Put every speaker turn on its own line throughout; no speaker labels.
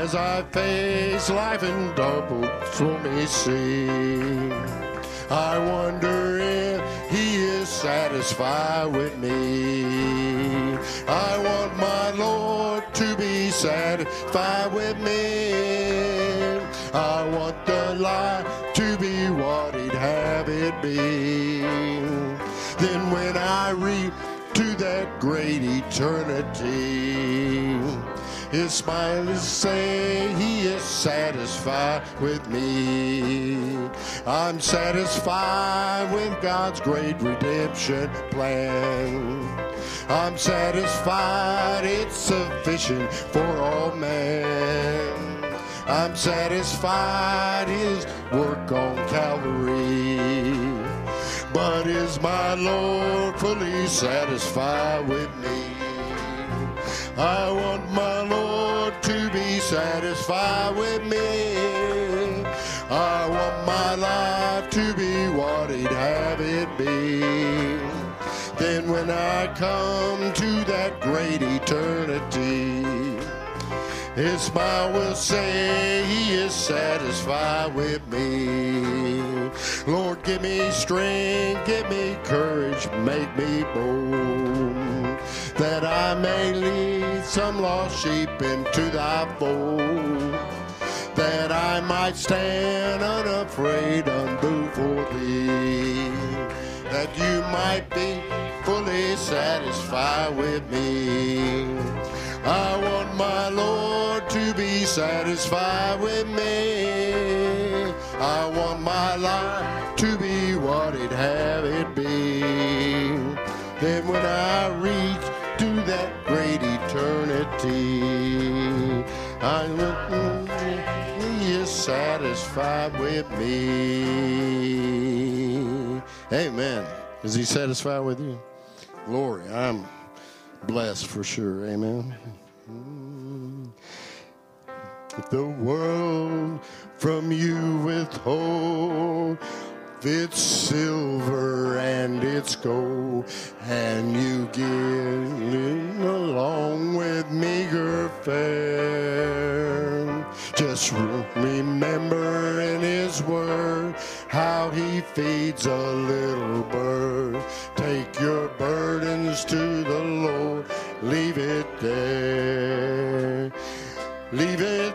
as I face life in double stormy sea. I wonder if he is satisfied with me. I want my Lord to be satisfied with me. I want the life to be what he'd have it be. Then when I reach to that great eternity, his smile is say he is satisfied with me. I'm satisfied with God's great redemption plan. I'm satisfied it's sufficient for all men. I'm satisfied his work on Calvary. But is my Lord fully satisfied with me? I want my Lord to be satisfied with me. I want my life to be what he'd have it be. Then when I come to that great eternity, his smile will say he is satisfied with me. Lord, give me strength, give me courage, make me bold, that I may lead some lost sheep into thy fold, that I might stand unafraid, unmoved for thee, that you might be fully satisfied with me. I want my Lord to be satisfied with me. I want my life to be what he'd have it be. Then when I reach to that great eternity, he is satisfied with me. Amen. Is he satisfied with you? Glory. I'm blessed for sure. Amen. If the world from you withhold its silver and its gold, and you give it along with meager fare, just remember in his word how he feeds a little bird. Take your burdens to the Lord, leave it there. Leave it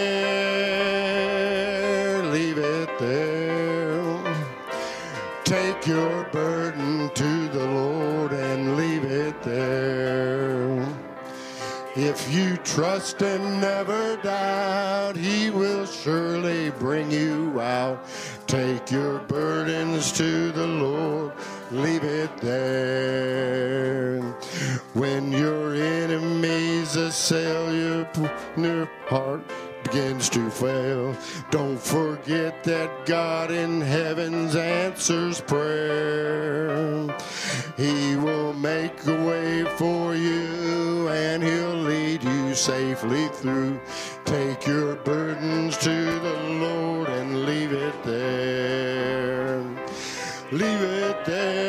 there, leave it there. Take your burden to the Lord and leave it there. If you trust and never doubt, he will surely bring you out. Take your burdens to the Lord, leave it there. When your enemies assail your heart begins to fail, don't forget that God in heavens answers prayer. He will make a way for you and he'll lead you safely through. Take your burdens to the Lord and leave it there. Leave it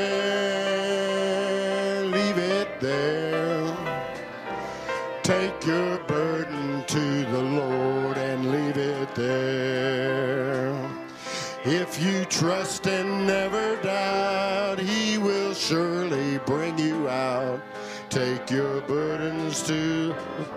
there, leave it there. Take your burden to the Lord and leave it there. If you trust and never doubt, he will surely bring you out. Take your burdens to...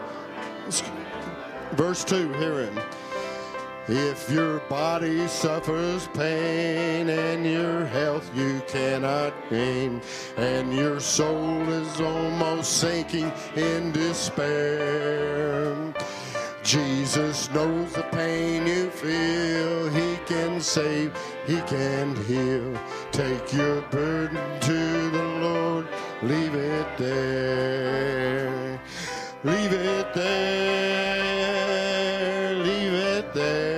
Verse 2, hear him. If your body suffers pain and your health you cannot gain, and your soul is almost sinking in despair, Jesus knows the pain you feel. He can save, he can heal. Take your burden to the Lord, leave it there. Leave it there, leave it there.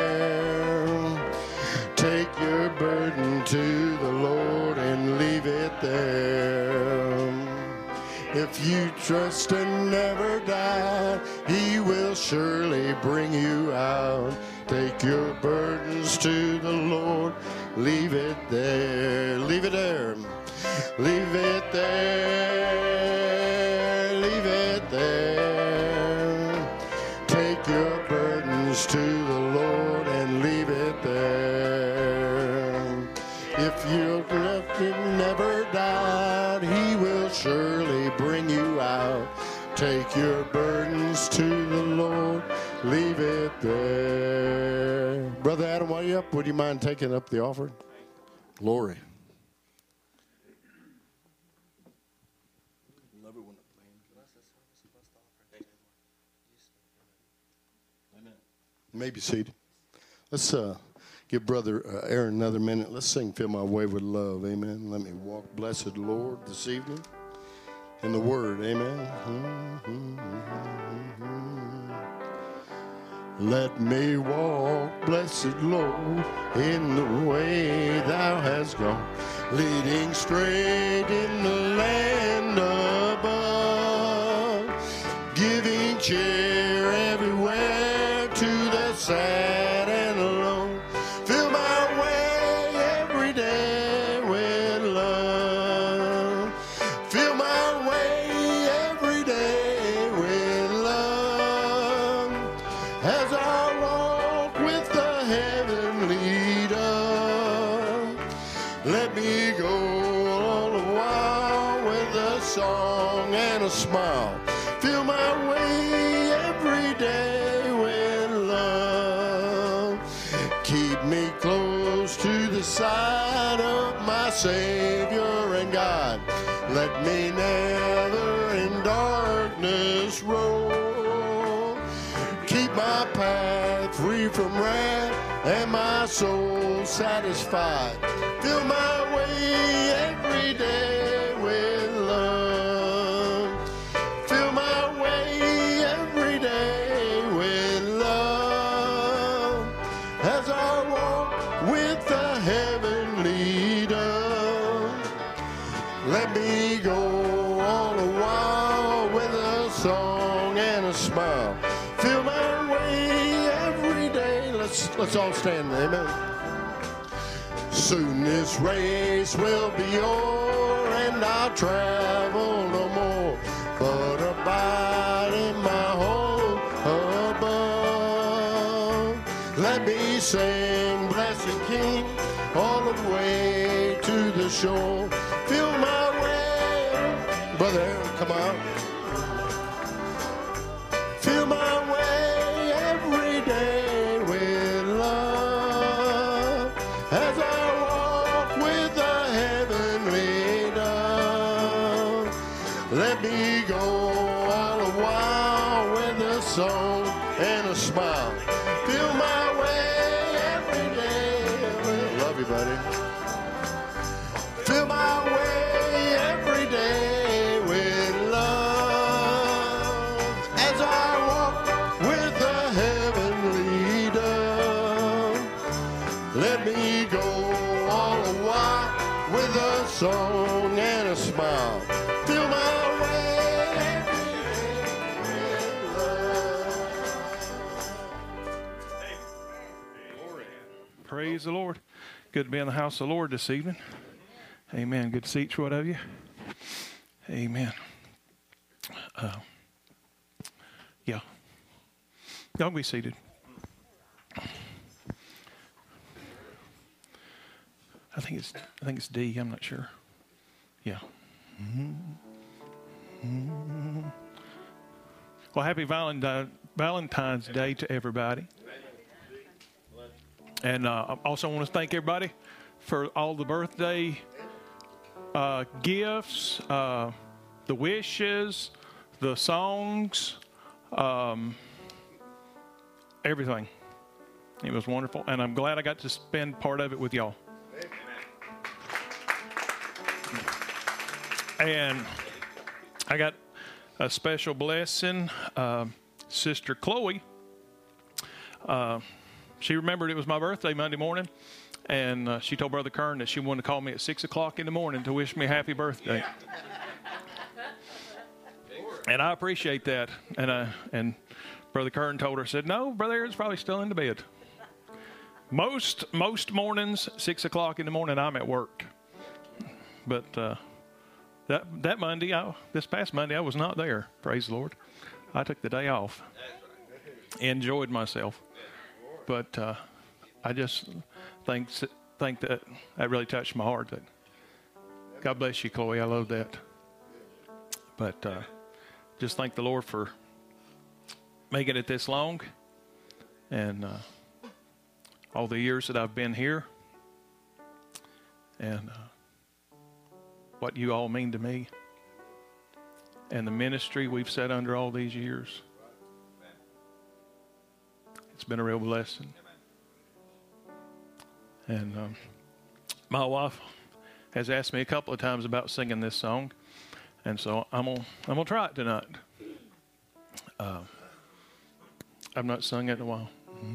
Take your burden to the Lord and leave it there. If you trust and never doubt, he will surely bring you out. Take your burdens to the Lord, leave it there. Leave it there. Leave it there. Leave it there. Take your burden burdens to the Lord and leave it there. If you've never died, He will surely bring you out. Take your burdens to the Lord, leave it there. Brother Adam, while you're up, would you mind taking up the offering? Glory. You may be seated. Let's give Brother Aaron another minute. Let's sing Fill My Way with Love. Amen. Let me walk, blessed Lord, this evening in the Word. Amen. Let me walk, blessed Lord, in the way Thou hast gone, leading straight in the land above, giving cheer everywhere to the sad and alone. Fill my way every day with love. Fill my way every day with love. As I walk with the heavenly dove, let me go all the while with a song and a smile. Fill my way every day with love. Keep me close to the side of my Savior and God. Let me never in darkness roll. Keep my path free from wrath and my soul satisfied. Fill my way every day with love. Fill my way every day with love. As I walk with the heavenly dove, let me go all the while with a song and a smile. Fill my way every day. Let's all stand there, amen. Soon this race will be o'er, and I'll travel no more, but abide in my home above. Let me sing, blessed King, all the way to the shore. Fill my way, Brother Aaron, come on. Fill my way every day with love. As I walk with the heavenly dove, let me go all the while with a song and a smile. Fill my way every day. Love you, buddy. Fill my way every day with love. As I walk with the heavenly dove, let me go all the while with a song and a smile. Fill my way every day with love.
Praise the Lord. Good to be in the house of the Lord this evening. Amen. Good to see each one of you. Amen. Yeah. Y'all be seated. I think it's D. I'm not sure. Yeah. Well, happy Valentine's Day to everybody. And I also want to thank everybody for all the birthday gifts, the wishes, the songs, everything. It was wonderful, and I'm glad I got to spend part of it with y'all. And I got a special blessing. Sister Chloe, she remembered it was my birthday Monday morning, and she told Brother Kern that she wanted to call me at 6 o'clock in the morning to wish me a happy birthday. And I appreciate that. And Brother Kern told her, said, no, Brother Aaron's probably still in the bed. Most mornings, 6 o'clock in the morning, I'm at work. But that Monday, this past Monday, I was not there. Praise the Lord. I took the day off. enjoyed myself. But I just think that really touched my heart. That God bless you, Chloe. I love that. But just thank the Lord for making it this long, and all the years that I've been here, and what you all mean to me, and the ministry we've sat under all these years. It's been a real blessing. And my wife has asked me a couple of times about singing this song, and so I'm gonna try it tonight. I've not sung it in a while.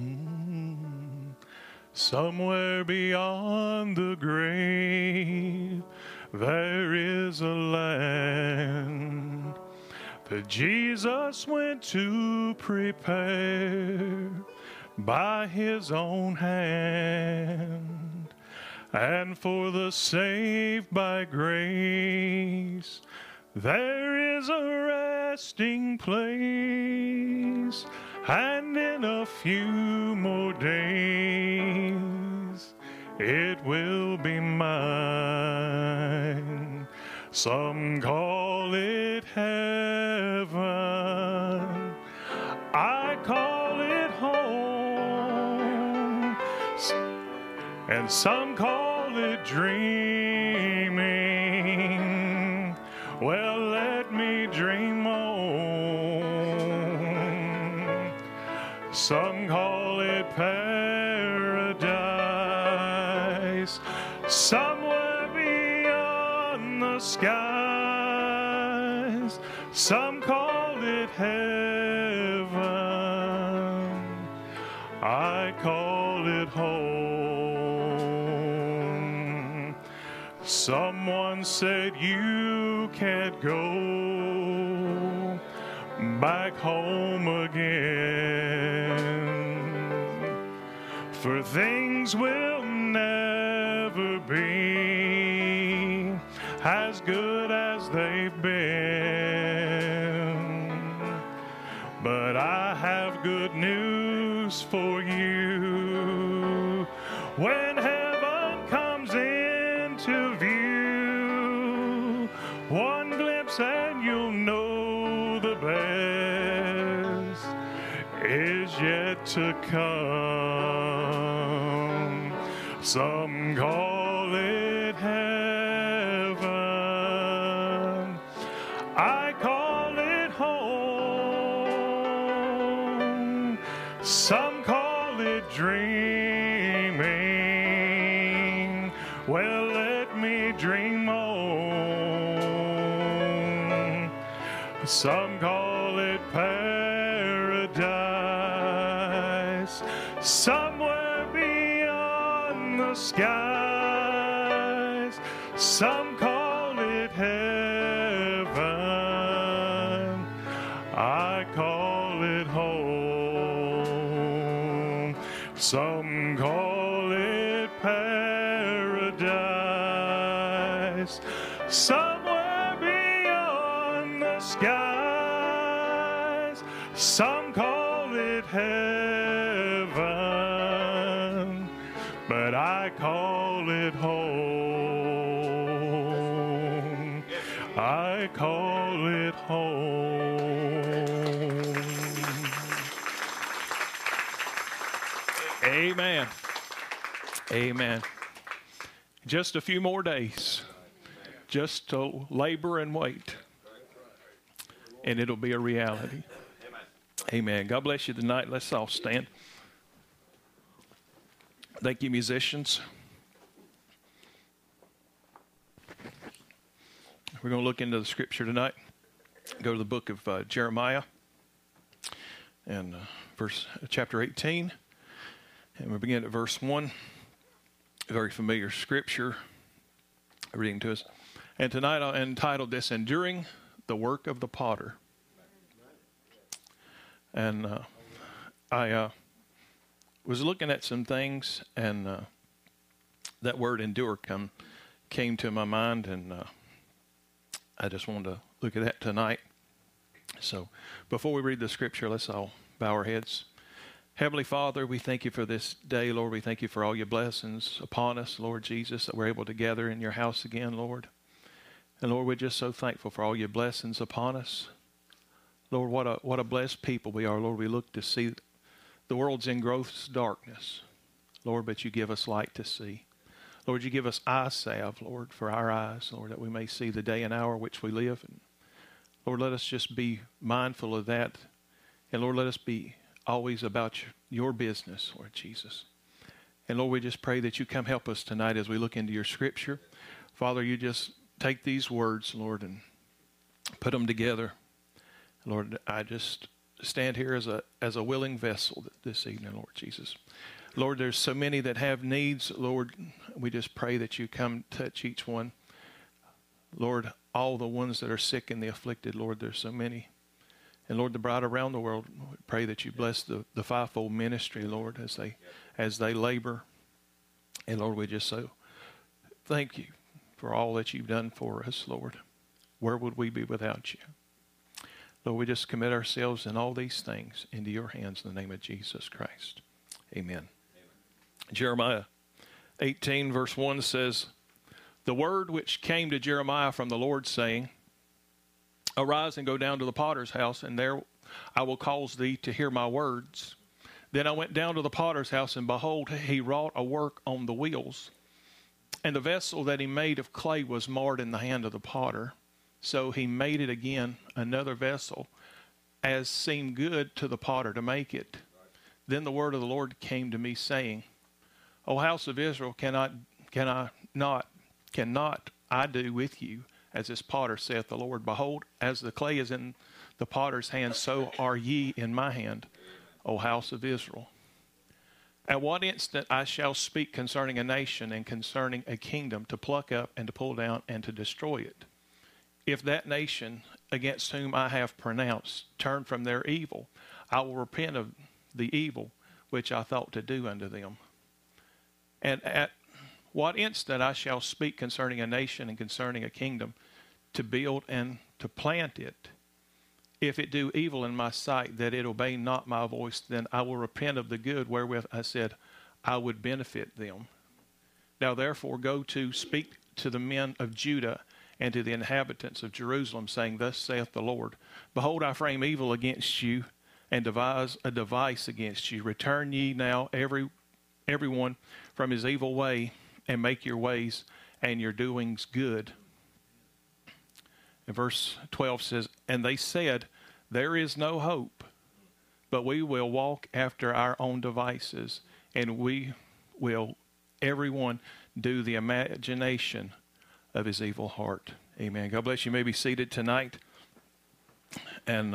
Somewhere beyond the grave, there is a land that Jesus went to prepare by his own hand. And for the saved by grace, there is a resting place. And in a few more days, it will be mine. Some call it heaven, I call it home, and some call it dreaming. Well, let me dream on. Some call it paradise, somewhere beyond the skies. Some call it heaven, I call it home. Someone said you can't go back home again, for things will never be as good as they've been. But I have good news for you. When heaven comes into view, one glimpse and you'll know the best is yet to come. Some call it heaven, I call it home. Some call it dreaming. Well, let me dream on. Some call it paradise, somewhere beyond the skies. Some call it heaven, I call it home. Some call it paradise, somewhere beyond the skies. Some call it heaven, but I call it home. I call it home. Amen. Amen. Just a few more days, just to labor and wait, and it'll be a reality. Amen. God bless you tonight. Let's all stand. Thank you, musicians. We're going to look into the scripture tonight. Go to the book of Jeremiah and chapter 18. And we begin at verse 1. A very familiar scripture reading to us. And tonight I entitled this, Enduring the Work of the Potter. And I was looking at some things, and that word endure came to my mind, and I just wanted to look at that tonight. So before we read the scripture, let's all bow our heads. Heavenly Father, we thank you for this day, Lord. We thank you for all your blessings upon us, Lord Jesus, that we're able to gather in your house again, Lord. And Lord, we're just so thankful for all your blessings upon us. Lord, what a blessed people we are, Lord. We look to see the world's in gross darkness, Lord, but you give us light to see. Lord, you give us eye salve, Lord, for our eyes, Lord, that we may see the day and hour which we live. And Lord, let us just be mindful of that. And Lord, let us be always about your business, Lord Jesus. And Lord, we just pray that you come help us tonight as we look into your scripture. Father, you just take these words, Lord, and put them together. Lord, I just stand here as a willing vessel this evening, Lord Jesus. Lord, there's so many that have needs, Lord. We just pray that you come touch each one. Lord, all the ones that are sick and the afflicted, Lord, there's so many. And Lord, the bride around the world, we pray that you bless the fivefold ministry, Lord, as they labor. And Lord, we just so thank you for all that you've done for us, Lord. Where would we be without you? Lord, we just commit ourselves and all these things into your hands in the name of Jesus Christ. Amen. Jeremiah 18 verse 1 says, "The word which came to Jeremiah from the Lord, saying, Arise and go down to the potter's house, and there I will cause thee to hear my words. Then I went down to the potter's house, and behold, he wrought a work on the wheels. And the vessel that he made of clay was marred in the hand of the potter. So he made it again another vessel, as seemed good to the potter to make it. Then the word of the Lord came to me, saying, O house of Israel, cannot I do with you as this potter, saith the Lord? Behold, as the clay is in the potter's hand, so are ye in my hand, O house of Israel. At what instant I shall speak concerning a nation and concerning a kingdom, to pluck up and to pull down and to destroy it. If that nation against whom I have pronounced turn from their evil, I will repent of the evil which I thought to do unto them. And at what instant I shall speak concerning a nation and concerning a kingdom, to build and to plant it. If it do evil in my sight, that it obey not my voice, then I will repent of the good wherewith I said I would benefit them. Now therefore go to speak to the men of Judah and to the inhabitants of Jerusalem, saying, Thus saith the Lord, Behold, I frame evil against you, and devise a device against you. Return ye now everyone from his evil way, and make your ways and your doings good. And verse 12 says, And they said, There is no hope, but we will walk after our own devices, and we will everyone do the imagination of his evil heart. Amen. God bless you. You may be seated tonight. And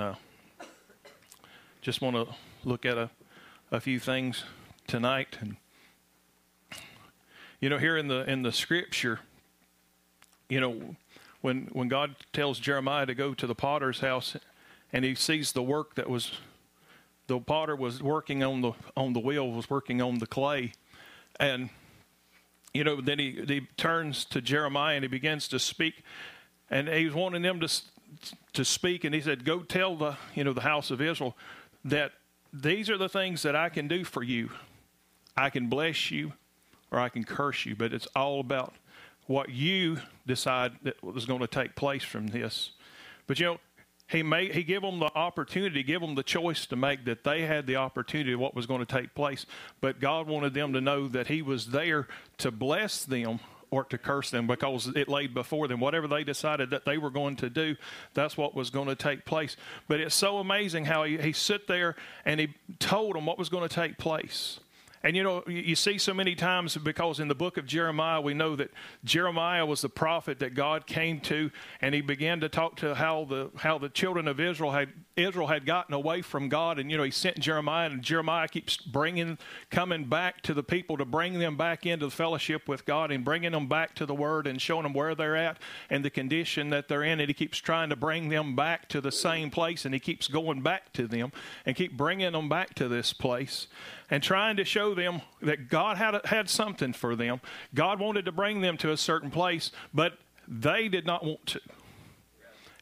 just want to look at a few things tonight. And you know, here in the scripture, you know, when God tells Jeremiah to go to the potter's house, and he sees the work that the potter was working on the wheel, was working on the clay, and you know, then he turns to Jeremiah and he begins to speak, and he's wanting them to speak, and he said, "Go tell the house of Israel that these are the things that I can do for you. I can bless you, or I can curse you, but it's all about what you decide that was going to take place from this." But you know, he gave them the opportunity, give them the choice to make, that they had the opportunity of what was going to take place. But God wanted them to know that he was there to bless them or to curse them, because it laid before them. Whatever they decided that they were going to do, that's what was going to take place. But it's so amazing how he sit there and he told them what was going to take place. And you know, you see so many times, because in the book of Jeremiah, we know that Jeremiah was the prophet that God came to, and he began to talk to how the children of Israel had gotten away from God. And you know, he sent Jeremiah, and Jeremiah keeps coming back to the people to bring them back into the fellowship with God, and bringing them back to the Word, and showing them where they're at and the condition that they're in. And he keeps trying to bring them back to the same place, and he keeps going back to them and keep bringing them back to this place, and trying to show them that God had something for them. God wanted to bring them to a certain place, but they did not want to.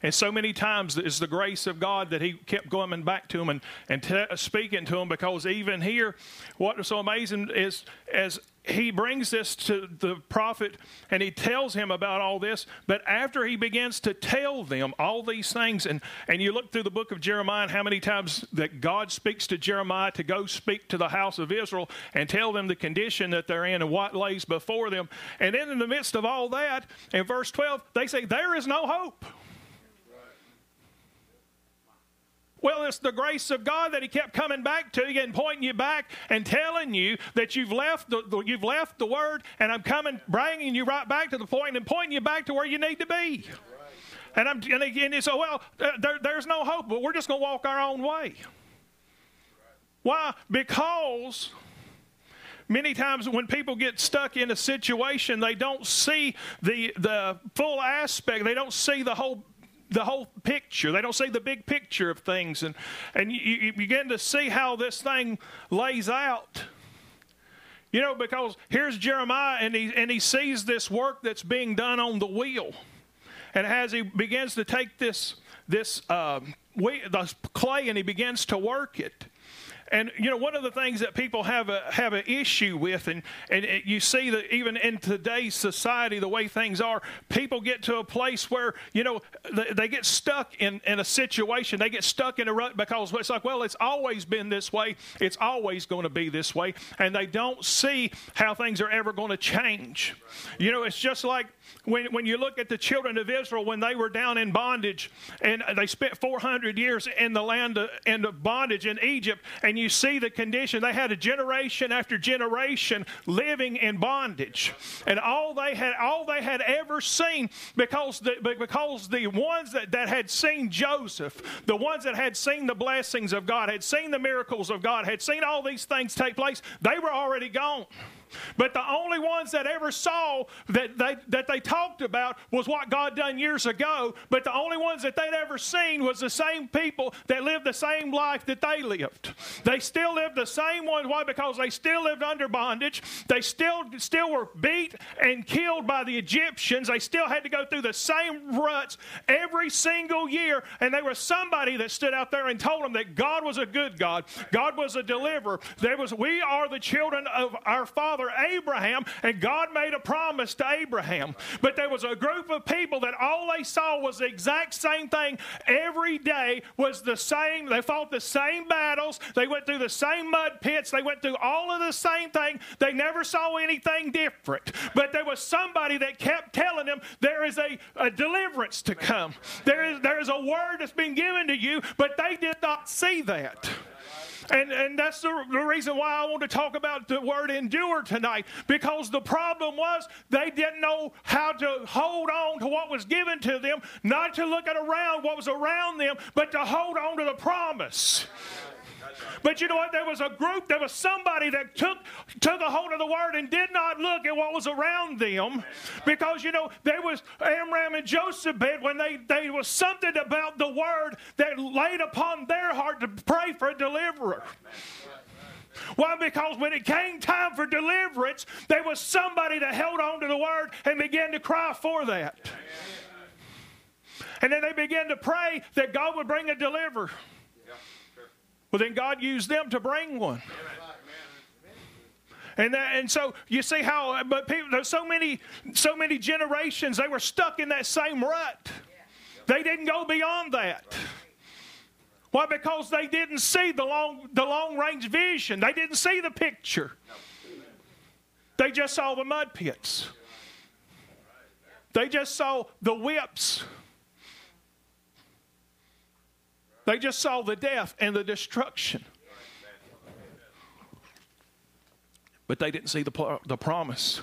And so many times it's the grace of God that he kept coming back to him and speaking to him, because even here, what was so amazing is as he brings this to the prophet and he tells him about all this, but after he begins to tell them all these things, and you look through the book of Jeremiah and how many times that God speaks to Jeremiah to go speak to the house of Israel and tell them the condition that they're in and what lays before them. And then in the midst of all that, in verse 12, they say, there is no hope. Well, it's the grace of God that he kept coming back to you and pointing you back and telling you that you've left the word, and I'm coming, bringing you right back to the point and pointing you back to where you need to be. And again, you say, well, there's no hope, but we're just going to walk our own way. Why? Because many times when people get stuck in a situation, they don't see the full aspect. They don't see the whole picture. They don't see the big picture of things. And you begin to see how this thing lays out. You know, because here's Jeremiah, and he sees this work that's being done on the wheel. And as he begins to take this clay and he begins to work it. And, you know, one of the things that people have an issue with, and you see that even in today's society, the way things are, people get to a place where, you know, they get stuck in a situation. They get stuck in a rut because it's like, well, it's always been this way. It's always going to be this way. And they don't see how things are ever going to change. You know, it's just like when you look at the children of Israel, when they were down in bondage, and they spent 400 years in the land of bondage in Egypt, and you see the condition. They had a generation after generation living in bondage, and all they had ever seen, because the ones that had seen Joseph, the ones that had seen the blessings of God, had seen the miracles of God, had seen all these things take place, they were already gone. But the only ones that ever saw that they talked about was what God done years ago. But the only ones that they'd ever seen was the same people that lived the same life that they lived. They still lived the same one. Why? Because they still lived under bondage. They still were beat and killed by the Egyptians. They still had to go through the same ruts every single year. And there was somebody that stood out there and told them that God was a good God. God was a deliverer. We are the children of our father Abraham, and God made a promise to Abraham. But there was a group of people that all they saw was the exact same thing every day, was the same. They fought the same battles. They went through the same mud pits. They went through all of the same thing. They never saw anything different. But there was somebody that kept telling them there is a deliverance to come. There is a word that's been given to you, but they did not see that. And that's the reason why I want to talk about the word endure tonight, because the problem was they didn't know how to hold on to what was given to them, not to look at around what was around them, but to hold on to the promise. But you know what? There was somebody that took a hold of the word and did not look at what was around them, because, you know, there was Amram and Jochebed, when there was something about the word that laid upon their heart to pray for a deliverer. Why? Because when it came time for deliverance, there was somebody that held on to the word and began to cry for that. And then they began to pray that God would bring a deliverer. Well, then God used them to bring one. And so you see how, but people, there's so many generations, they were stuck in that same rut. They didn't go beyond that. Why? Because they didn't see the long range vision. They didn't see the picture. They just saw the mud pits. They just saw the whips. They just saw the death and the destruction. But they didn't see the promise.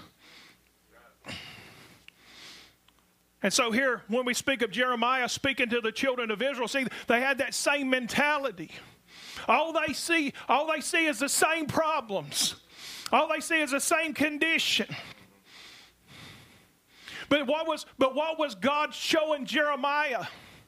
And so here, when we speak of Jeremiah speaking to the children of Israel, see, they had that same mentality. All they see is the same problems. All they see is the same condition. But what was God showing Jeremiah?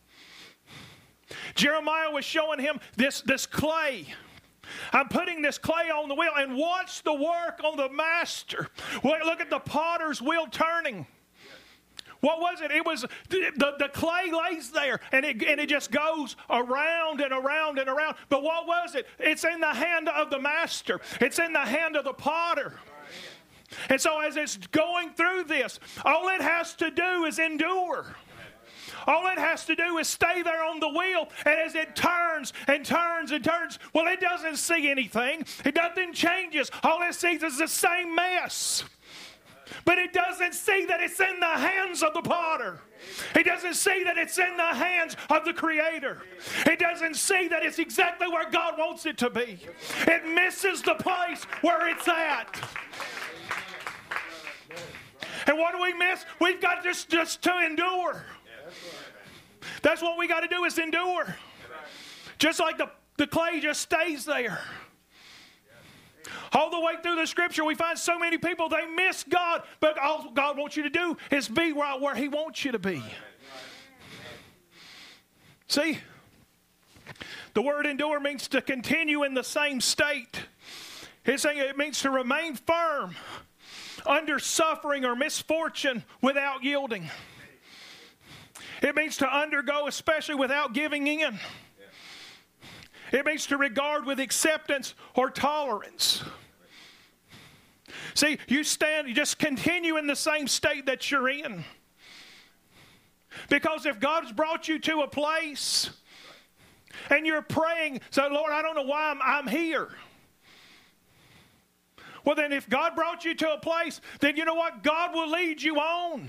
Jeremiah was showing him this clay. I'm putting this clay on the wheel, and watch the work on the master. Look at the potter's wheel turning. What was it? It was the clay lays there, and it just goes around and around and around. But what was it? It's in the hand of the master. It's in the hand of the potter. And so as it's going through this, all it has to do is endure. All it has to do is stay there on the wheel, and as it turns and turns and turns, well, it doesn't see anything. Nothing changes. All it sees is the same mess. But it doesn't see that it's in the hands of the potter. It doesn't see that it's in the hands of the Creator. It doesn't see that it's exactly where God wants it to be. It misses the place where it's at. And what do we miss? We've got just to endure. That's what we got to do, is endure. Just like the clay just stays there. All the way through the Scripture, we find so many people, they miss God, but all God wants you to do is be right where He wants you to be. See, the word endure means to continue in the same state. It's saying it means to remain firm under suffering or misfortune without yielding. It means to undergo, especially without giving in. It means to regard with acceptance or tolerance. See, you just continue in the same state that you're in. Because if God's brought you to a place and you're praying, so Lord, I don't know why I'm here. Well, then if God brought you to a place, then you know what? God will lead you on.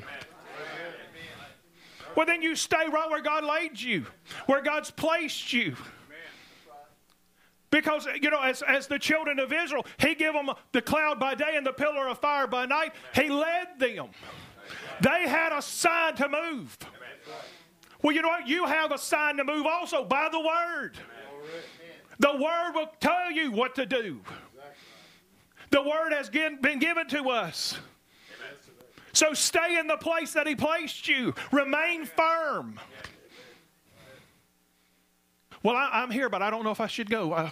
Well, then you stay right where God laid you, where God's placed you. Because, you know, as the children of Israel, He gave them the cloud by day and the pillar of fire by night. He led them. They had a sign to move. Well, you know what? You have a sign to move also by the Word. The Word will tell you what to do. The Word has been given to us. So stay in the place that He placed you. Remain firm. Well, I'm here, but I don't know if I should go.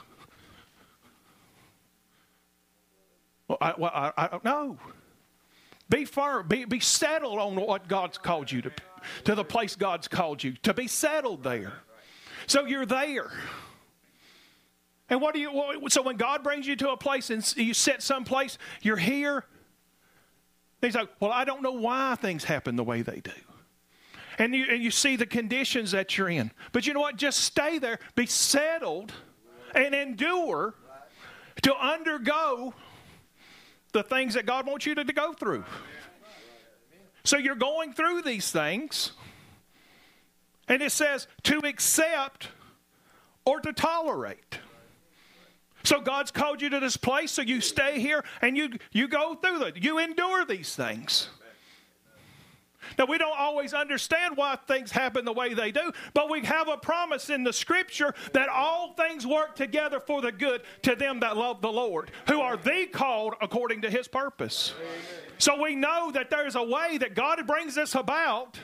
I don't know. Be firm. Be settled on what God's called you to the place God's called you to be settled there. So you're there. And so when God brings you to a place and you sit someplace, you're here. He's like, well, I don't know why things happen the way they do. And you see the conditions that you're in. But you know what? Just stay there, be settled, and endure to undergo the things that God wants you to go through. So you're going through these things, and it says to accept or to tolerate. So God's called you to this place, so you stay here and you go through it. You endure these things. Now, we don't always understand why things happen the way they do, but we have a promise in the Scripture that all things work together for the good to them that love the Lord, who are the called according to His purpose. Amen. So we know that there's a way that God brings this about,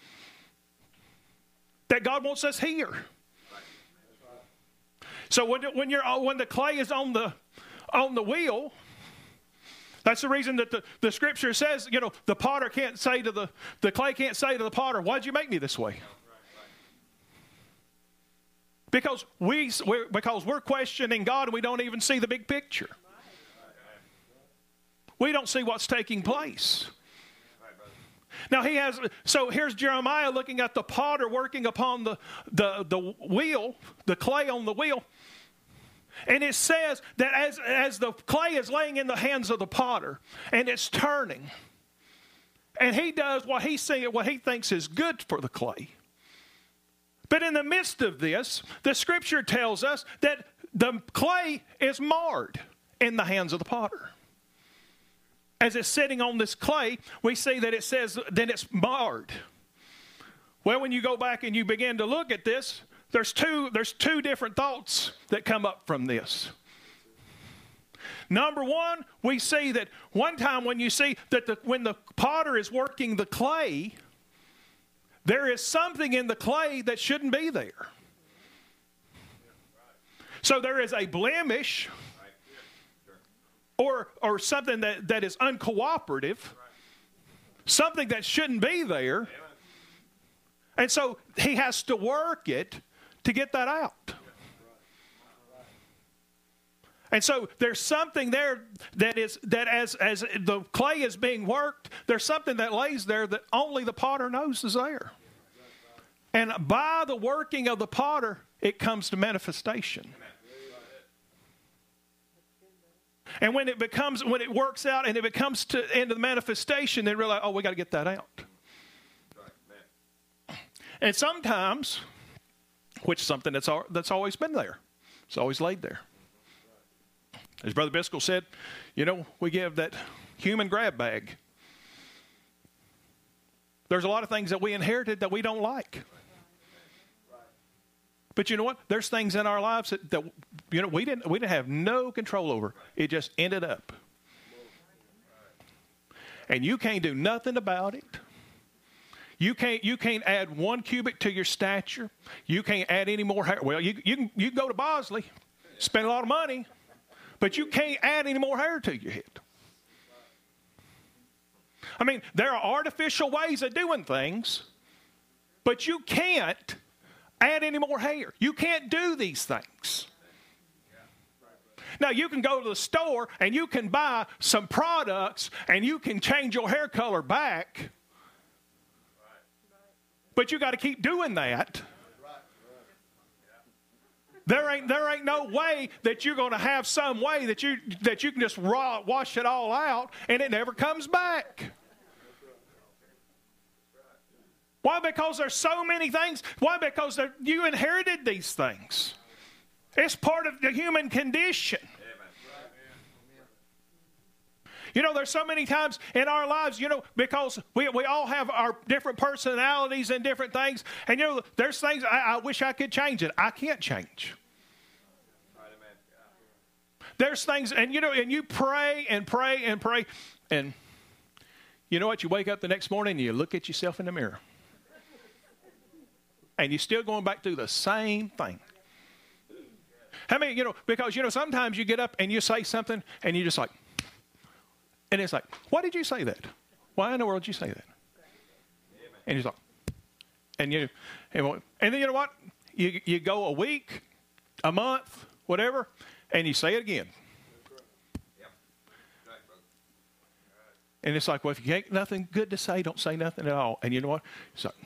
that God wants us here. So when the clay is on the wheel, that's the reason that the Scripture says, you know, the potter can't say to the clay can't say to the potter, why'd you make me this way? Because we're questioning God and we don't even see the big picture. We don't see what's taking place. Now here's Jeremiah looking at the potter working upon the wheel, the clay on the wheel. And it says that as the clay is laying in the hands of the potter and it's turning, and he does what he thinks is good for the clay. But in the midst of this, the Scripture tells us that the clay is marred in the hands of the potter. As it's sitting on this clay, we see that it says then it's marred. Well, when you go back and you begin to look at this, there's two different thoughts that come up from this. Number one, we see that one time when you see that when the potter is working the clay, there is something in the clay that shouldn't be there. So there is a blemish or something that is uncooperative something that shouldn't be there. And so he has to work it to get that out. And so there's something there that as the clay is being worked, there's something that lays there that only the potter knows is there. And by the working of the potter, it comes to manifestation. And when it works out and it becomes into the manifestation, they realize, oh, we got to get that out. And sometimes, which is something that's always been there. It's always laid there. As Brother Biscoe said, we give that human grab bag. There's a lot of things that we inherited that we don't like. But you know what? There's things in our lives that we didn't have no control over. It just ended up. And you can't do nothing about it. You can't add 1 cubit to your stature. You can't add any more hair. Well, you can go to Bosley, spend a lot of money, but you can't add any more hair to your head. I mean, there are artificial ways of doing things, but you can't add any more hair. You can't do these things. Now, you can go to the store and you can buy some products and you can change your hair color back, but you got to keep doing that. There ain't no way that you're going to have some way that you can just wash it all out and it never comes back. Why? Because there's so many things. Why? Because you inherited these things. It's part of the human condition. There's so many times in our lives, because we all have our different personalities and different things. And, there's things I wish I could change it. I can't change. There's things, and you pray and pray and pray. And you know what? You wake up the next morning and you look at yourself in the mirror. And you're still going back through the same thing. How many, because, sometimes you get up and you say something and you're just like, and it's like, why did you say that? Why in the world did you say that? And he's like, and then you know what? You go a week, a month, whatever, and you say it again. And it's like, well, if you ain't nothing good to say, don't say nothing at all. And you know what? It's like,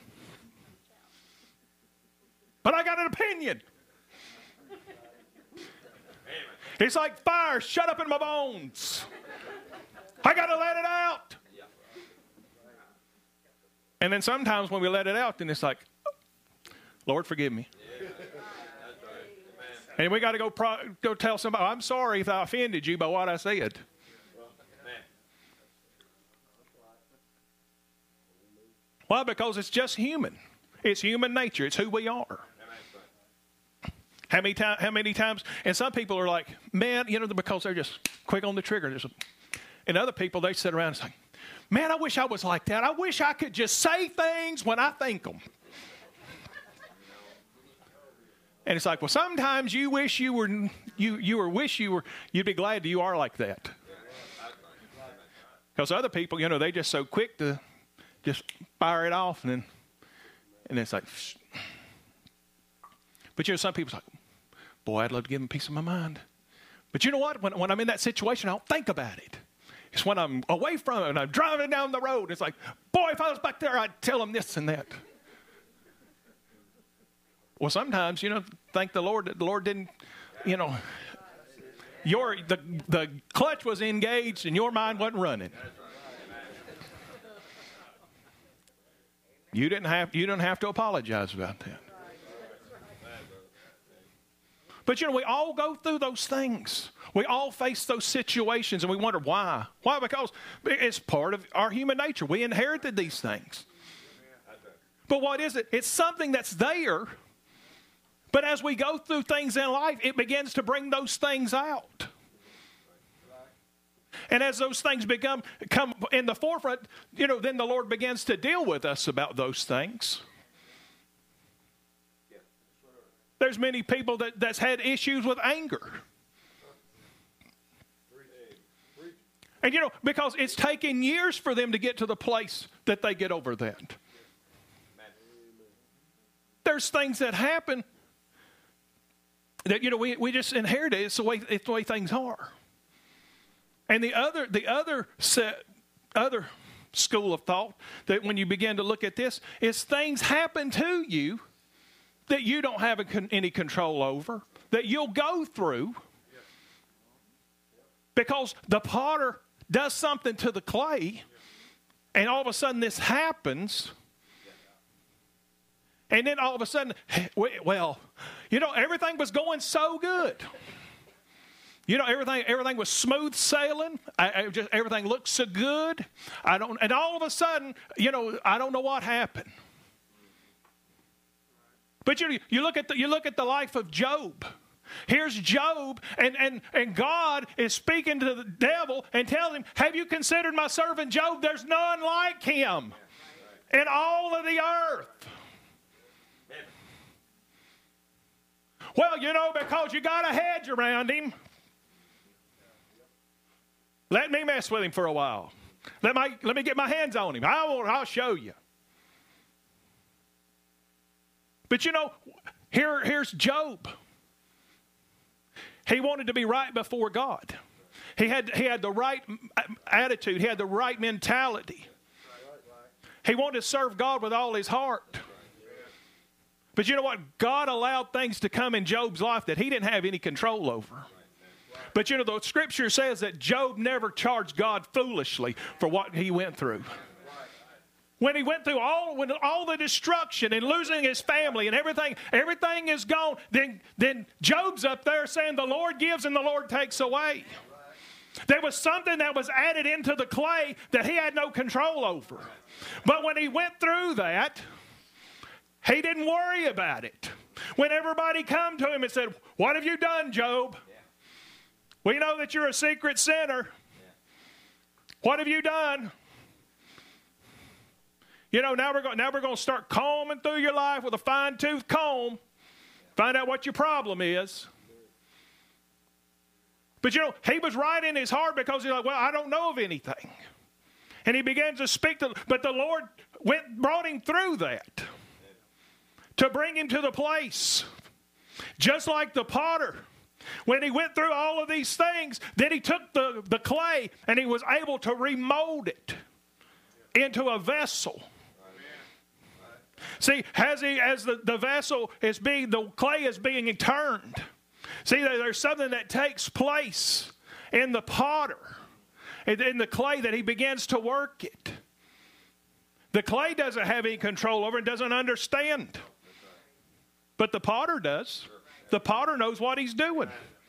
but I got an opinion. It's like fire shut up in my bones. I got to let it out. And then sometimes when we let it out, then it's like, Lord, forgive me. And we got to go tell somebody, I'm sorry if I offended you by what I said. Why? Because it's just human. It's human nature. It's who we are. How many times? And some people are like, man, because they're just quick on the trigger. And other people, they sit around and say, man, I wish I was like that. I wish I could just say things when I think them. And it's like, well, sometimes you wish you'd be glad that you are like that. Because other people, they just so quick to just fire it off, and it's like, but some people's like, boy, I'd love to give them a piece of my mind. But you know what? When I'm in that situation, I don't think about it. It's when I'm away from it and I'm driving down the road. It's like, boy, if I was back there, I'd tell them this and that. Well, sometimes, thank the Lord that the Lord didn't, the clutch was engaged and your mind wasn't running. You didn't have to apologize about that. But we all go through those things. We all face those situations and we wonder why. Why? Because it's part of our human nature. We inherited these things. But what is it? It's something that's there. But as we go through things in life, it begins to bring those things out. And as those things come in the forefront, then the Lord begins to deal with us about those things. There's many people that's had issues with anger. And, because it's taken years for them to get to the place that they get over that. There's things that happen that, we just inherit it. It's the way things are. And the other school of thought that when you begin to look at this is things happen to you that you don't have any control over, that you'll go through because the potter does something to the clay, and all of a sudden this happens, and then all of a sudden, everything was going so good. Everything was smooth sailing. Everything looked so good. And all of a sudden, I don't know what happened. But you look at the life of Job. Here's Job, and God is speaking to the devil and telling him, have you considered my servant Job? There's none like him in all of the earth. Well, because you got a hedge around him, let me mess with him for a while. Let me get my hands on him. I'll show you. But here's Job. He wanted to be right before God. He had the right attitude. He had the right mentality. He wanted to serve God with all his heart. But you know what? God allowed things to come in Job's life that he didn't have any control over. But the scripture says that Job never charged God foolishly for what he went through. When he went through all the destruction and losing his family and everything is gone, then Job's up there saying the Lord gives and the Lord takes away. There was something that was added into the clay that he had no control over. But when he went through that, he didn't worry about it. When everybody come to him and said, what have you done, Job? We know that you're a secret sinner. What have you done? Now we're going to start combing through your life with a fine-tooth comb. Find out what your problem is. But he was right in his heart because he's like, well, I don't know of anything. And he began to speak but the Lord brought him through that to bring him to the place. Just like the potter. When he went through all of these things, then he took the clay and he was able to remold it into a vessel. See, as the vessel is the clay is being turned. See, there's something that takes place in the potter, in the clay, that he begins to work it. The clay doesn't have any control over it, doesn't understand. But the potter does. The potter knows what he's doing.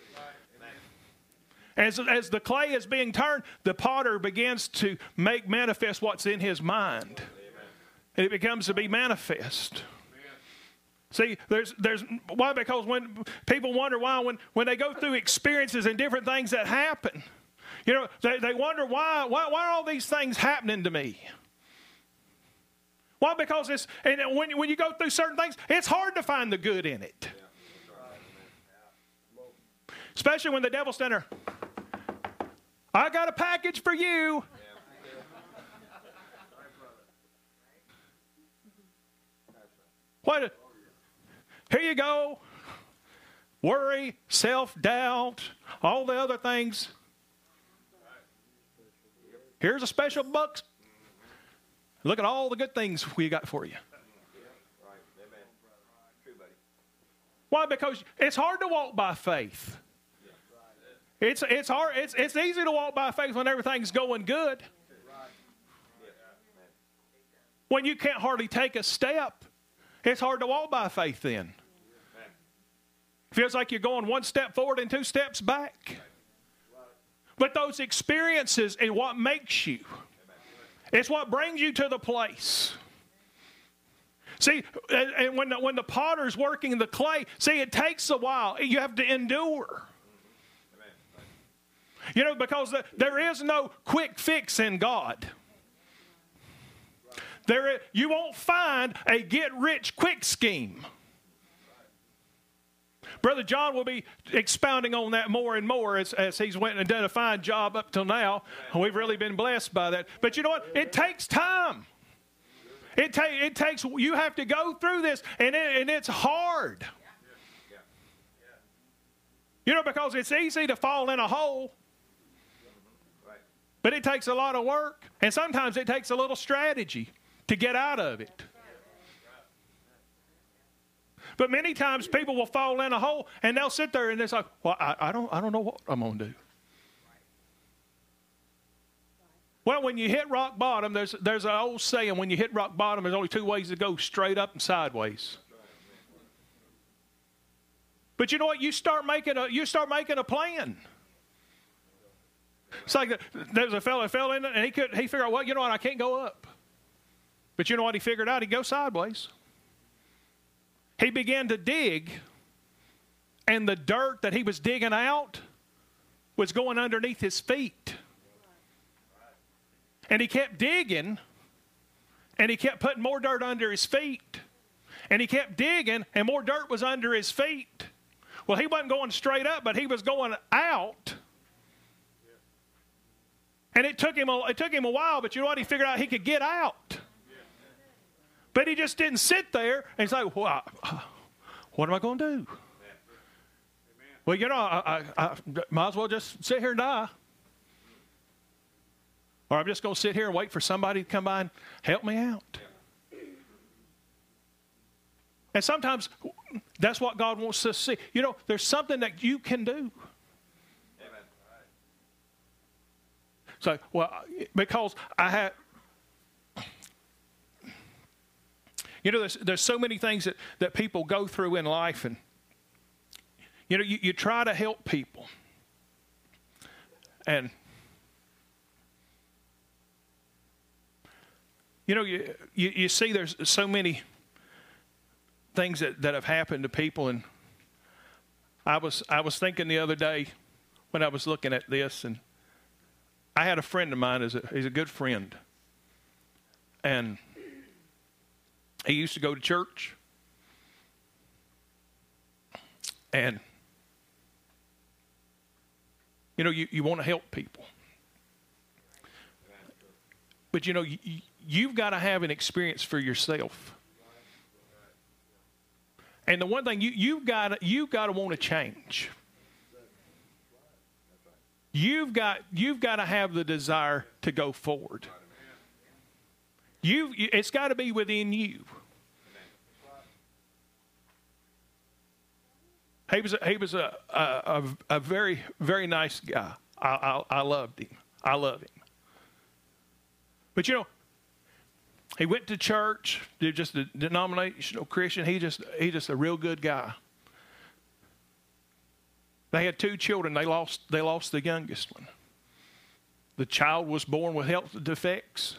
As the clay is being turned, the potter begins to make manifest what's in his mind. And it becomes to be manifest. See, there's why? Because when people wonder why, when they go through experiences and different things that happen, they wonder why are all these things happening to me? Why? Because when you go through certain things, it's hard to find the good in it. Especially when the devil's standing there, I got a package for you. What? Here you go. Worry, self-doubt, all the other things. Here's a special box. Look at all the good things we got for you. Why? Because it's hard to walk by faith. It's hard. It's easy to walk by faith when everything's going good. When you can't hardly take a step, it's hard to walk by faith then. It feels like you're going one step forward and two steps back. But those experiences is what makes you. It's what brings you to the place. See, and when the potter's working the clay, see, it takes a while. You have to endure. Because there is no quick fix in God. You won't find a get-rich-quick scheme. Brother John will be expounding on that more and more as he's went and done a fine job up till now. We've really been blessed by that. But you know what? It takes time. It takes, you have to go through this, and it's hard. You know, because it's easy to fall in a hole, but it takes a lot of work, and sometimes it takes a little strategy to get out of it. But many times people will fall in a hole, and they'll sit there and they're like, well, I don't know what I'm going to do. Well, when you hit rock bottom, there's an old saying, when you hit rock bottom, there's only two ways to go, straight up and sideways. But you know what? You start making a plan. It's like there's a fellow fell in it, and he figured out, well, you know what? I can't go up. But you know what he figured out? He'd go sideways. He began to dig, and the dirt that he was digging out was going underneath his feet. And he kept digging, and he kept putting more dirt under his feet. And he kept digging, and more dirt was under his feet. Well, he wasn't going straight up, but he was going out. And it took him a while, but you know what? He figured out he could get out. But he just didn't sit there and say, well, what am I going to do? Well, you know, I might as well just sit here and die. Or I'm just going to sit here and wait for somebody to come by and help me out. And sometimes that's what God wants us to see. You know, there's something that you can do. Amen. So, well, because I had, you know, there's so many things that people go through in life, and, you know, you try to help people. And, you know, you see there's so many things that have happened to people, and I was thinking the other day when I was looking at this, and I had a friend of mine, he's a good friend, and he used to go to church, and you know, you want to help people, but you know, you've got to have an experience for yourself. And the one thing you've got to want to change. You've got to have the desire to go forward. It's got to be within you. He was a very, very nice guy. I loved him. I love him. But you know, he went to church, they're just a denominational Christian. He's just a real good guy. They had 2 children. They lost the youngest one. The child was born with health defects.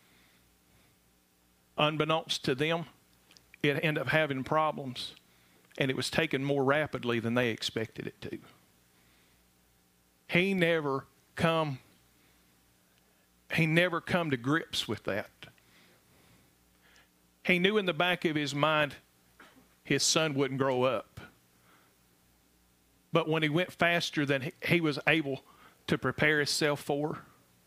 Unbeknownst to them, it ended up having problems, and it was taken more rapidly than they expected it to. He never come to grips with that. He knew in the back of his mind his son wouldn't grow up. But when he went faster than he was able to prepare himself for,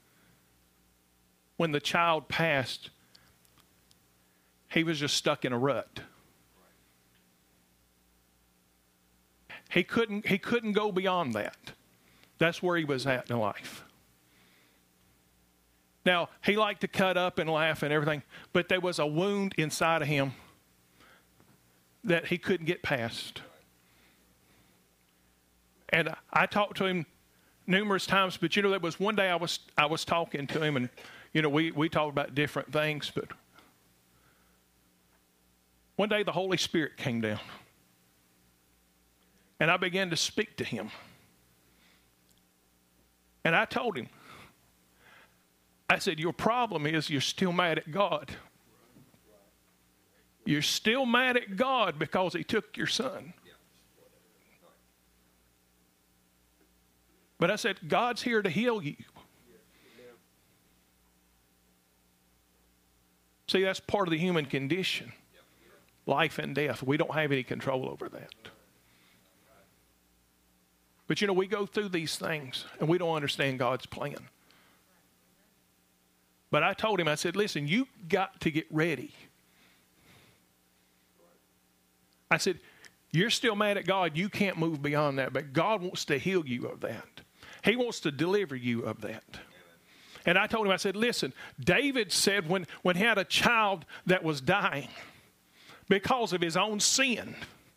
when the child passed, he was just stuck in a rut. He couldn't go beyond that. That's where he was at in life. Now, he liked to cut up and laugh and everything, but there was a wound inside of him that he couldn't get past. And I talked to him numerous times, but you know, there was one day I was talking to him, and you know, we talked about different things, but one day the Holy Spirit came down, and I began to speak to him. And I told him, I said, your problem is you're still mad at God. You're still mad at God because he took your son. But I said, God's here to heal you. See, that's part of the human condition. Life and death. We don't have any control over that. But you know, we go through these things and we don't understand God's plan. But I told him, I said, listen, you got to get ready. I said, you're still mad at God. You can't move beyond that. But God wants to heal you of that. He wants to deliver you of that. And I told him, I said, listen, David said when he had a child that was dying because of his own sin,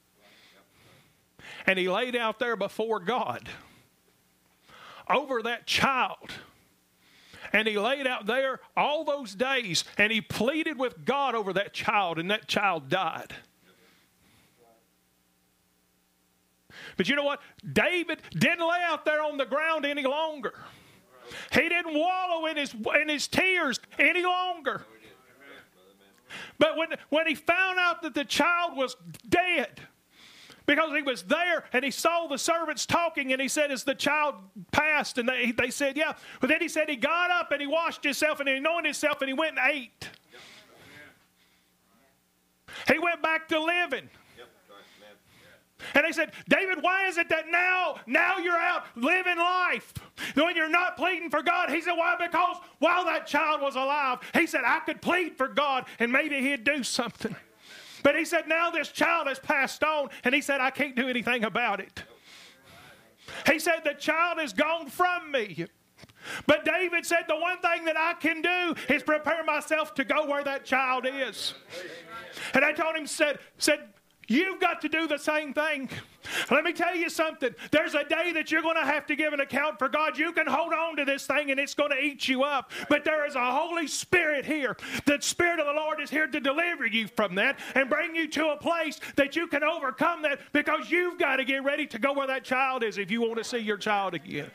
and he laid out there before God over that child. And he laid out there all those days, and he pleaded with God over that child, and that child died. But you know what? David didn't lay out there on the ground any longer. He didn't wallow in his tears any longer. But when he found out that the child was dead, because he was there and he saw the servants talking, and he said, as the child passed, and they said, yeah. But then he said he got up and he washed himself and he anointed himself and he went and ate. He went back to living. And they said, David, why is it that now you're out living life when you're not pleading for God? He said, why? Because while that child was alive, he said, I could plead for God and maybe he'd do something. But he said, now this child has passed on, and he said, I can't do anything about it. He said, the child is gone from me. But David said, the one thing that I can do is prepare myself to go where that child is. And I told him, said, you've got to do the same thing. Let me tell you something. There's a day that you're going to have to give an account for God. You can hold on to this thing and it's going to eat you up. But there is a Holy Spirit here. The Spirit of the Lord is here to deliver you from that and bring you to a place that you can overcome that, because you've got to get ready to go where that child is if you want to see your child again.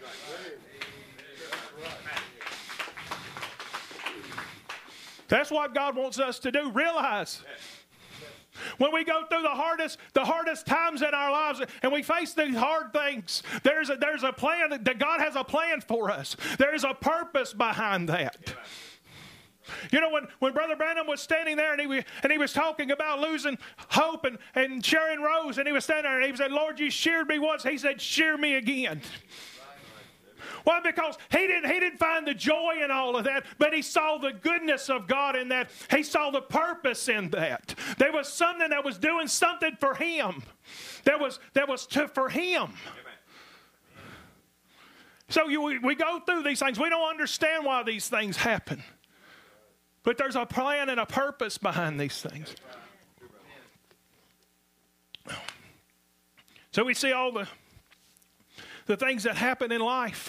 That's what God wants us to do. Realize when we go through the hardest times in our lives and we face these hard things, there's a plan, that God has a plan for us. There's a purpose behind that. You know, when Brother Branham was standing there and he was talking about losing hope and sharing Rose, and he was standing there and he said, Lord, you sheared me once. He said, shear me again. Why? Because he didn't find the joy in all of that, but he saw the goodness of God in that. He saw the purpose in that. There was something that was doing something for him. For him. So we go through these things. We don't understand why these things happen. But there's a plan and a purpose behind these things. So we see all the things that happen in life.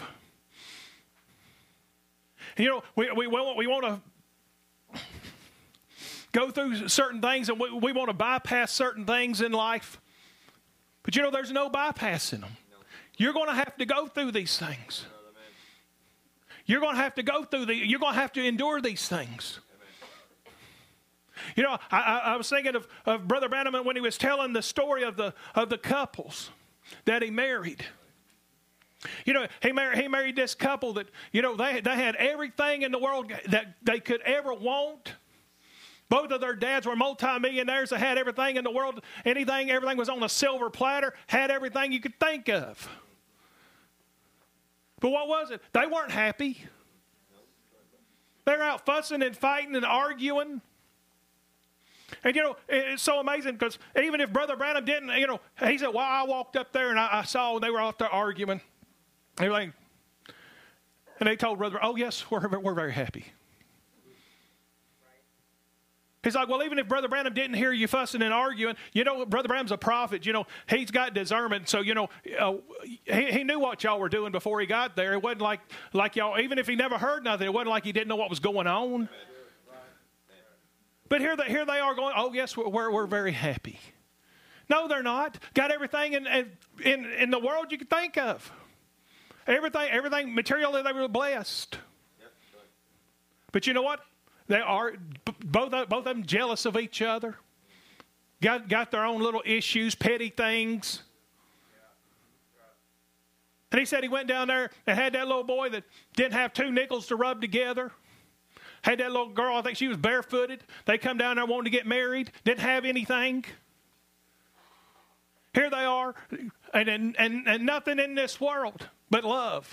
You know, we want to go through certain things, and we want to bypass certain things in life. But you know, there's no bypassing them. You're going to have to go through these things. You're going to have to go through you're going to have to endure these things. You know, I was thinking of Brother Branham when he was telling the story of the couples that he married. You know, he married this couple that, you know, they had everything in the world that they could ever want. Both of their dads were multimillionaires. They had everything in the world, everything was on a silver platter, had everything you could think of. But what was it? They weren't happy. They were out fussing and fighting and arguing. And, you know, it's so amazing because even if Brother Branham didn't, you know, he said, well, I walked up there and I saw they were out there arguing. And they told Brother, oh, yes, we're very happy. He's like, well, even if Brother Branham didn't hear you fussing and arguing, you know, Brother Branham's a prophet. You know, he's got discernment. So, you know, he knew what y'all were doing before he got there. It wasn't like y'all, even if he never heard nothing, it wasn't like he didn't know what was going on. But here they are going, oh, yes, we're very happy. No, they're not. Got everything in the world you could think of. Everything materially, they were blessed. But you know what? They are both of them jealous of each other. Got their own little issues, petty things. And he said he went down there and had that little boy that didn't have 2 nickels to rub together. Had that little girl, I think she was barefooted. They come down there wanting to get married. Didn't have anything. Here they are, and nothing in this world but love.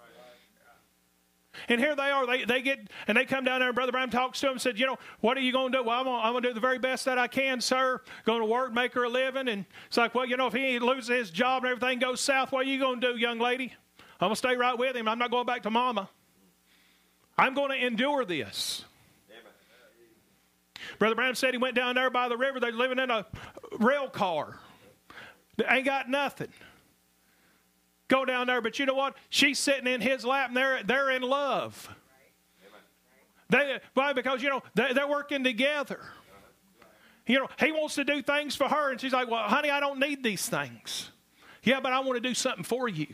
And here they are. They come down there, and Brother Branham talks to them and said, you know, what are you going to do? Well, I'm going to do the very best that I can, sir. Going to work, make her a living. And it's like, well, you know, if he loses his job and everything goes south, what are you going to do, young lady? I'm going to stay right with him. I'm not going back to mama. I'm going to endure this. Brother Branham said he went down there by the river. They're living in a rail car. They ain't got nothing. Go down there, but you know what? She's sitting in his lap, and they're in love. Why? Because, you know, they're working together. You know, he wants to do things for her, and she's like, well, honey, I don't need these things. Yeah, but I want to do something for you.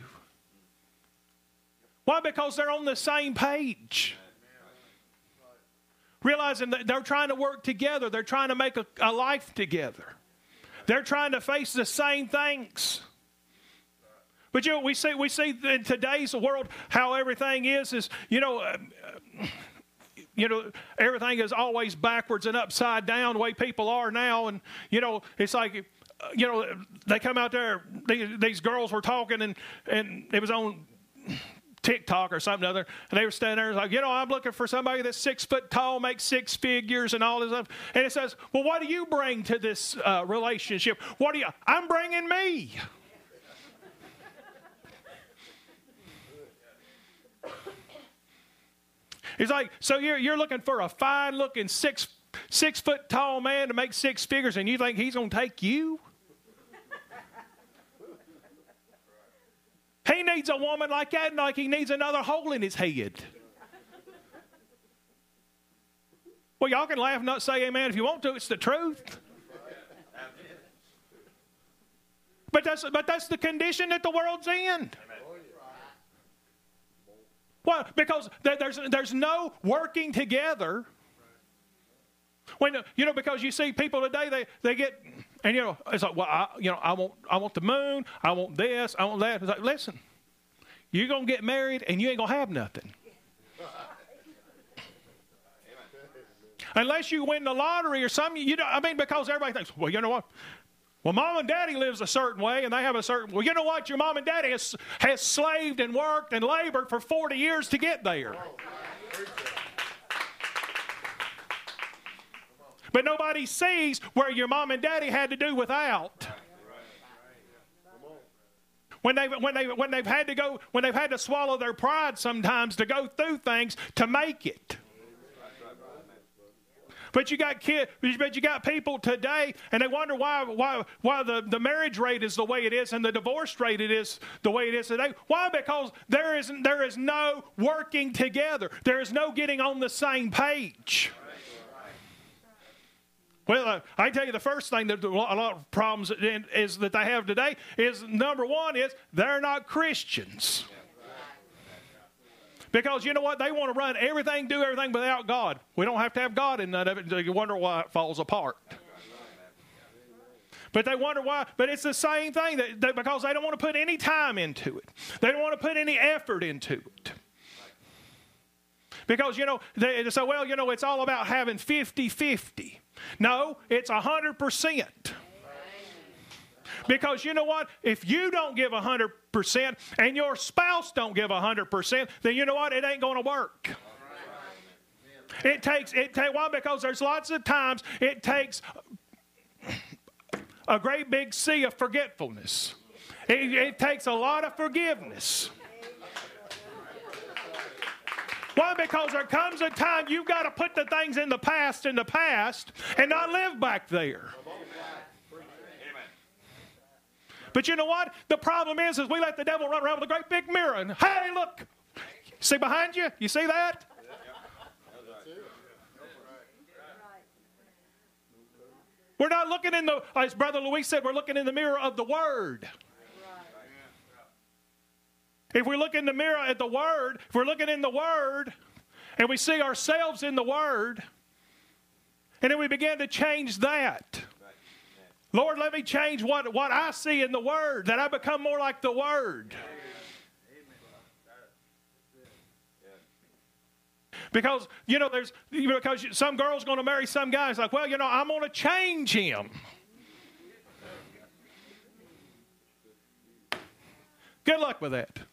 Why? Because they're on the same page. Realizing that they're trying to work together. They're trying to make a life together. They're trying to face the same things. But you know, we see in today's world how everything is you know, everything is always backwards and upside down the way people are now. And, you know, it's like, you know, they come out there, these girls were talking, and it was on TikTok or something other, and they were standing there like, you know, I'm looking for somebody that's 6 foot tall, makes 6 figures and all this stuff. And it says, well, what do you bring to this relationship? I'm bringing me. He's like, so you're looking for a fine-looking 6 foot tall man to make 6 figures, and you think he's going to take you? He needs a woman like that, like he needs another hole in his head. Well, y'all can laugh and not say amen if you want to. It's the truth. But that's the condition that the world's in. Well, because there's no working together. When you know, because you see people today, they get, and you know, it's like, well, I want the moon, I want this, I want that. It's like, listen, you're gonna get married and you ain't gonna have nothing. Unless you win the lottery or something, because everybody thinks, well, you know what? Well, mom and daddy lives a certain way, and they have a certain... Well, you know what? Your mom and daddy has slaved and worked and labored for 40 years to get there. But nobody sees where your mom and daddy had to do without. When they've had to swallow their pride sometimes to go through things to make it. But you got people today, and they wonder why the marriage rate is the way it is and the divorce rate is the way it is today. Why? Because there is no working together. There is no getting on the same page. Well, I tell you, the first thing that a lot of problems is that they have today is, number one, is they're not Christians. Because you know what? They want to run everything, do everything without God. We don't have to have God in none of it. You wonder why it falls apart. But they wonder why. But it's the same thing, because they don't want to put any time into it. They don't want to put any effort into it. Because, you know, they say, well, you know, it's all about having 50-50. No, it's 100%. Because you know what? If you don't give 100% and your spouse don't give 100%, then you know what? It ain't going to work. Why? Because there's lots of times it takes a great big sea of forgetfulness. It takes a lot of forgiveness. Why? Because there comes a time you've got to put the things in the past and not live back there. But you know what? The problem is we let the devil run around with a great big mirror and, hey, look, see behind you? You see that? We're not looking as Brother Luis said, we're looking in the mirror of the Word. If we look in the mirror at the Word, if we're looking in the Word and we see ourselves in the Word, and then we begin to change that. Lord, let me change what I see in the Word, that I become more like the Word. Because, you know, because some girl's going to marry some guy. It's like, well, you know, I'm going to change him. Good luck with that.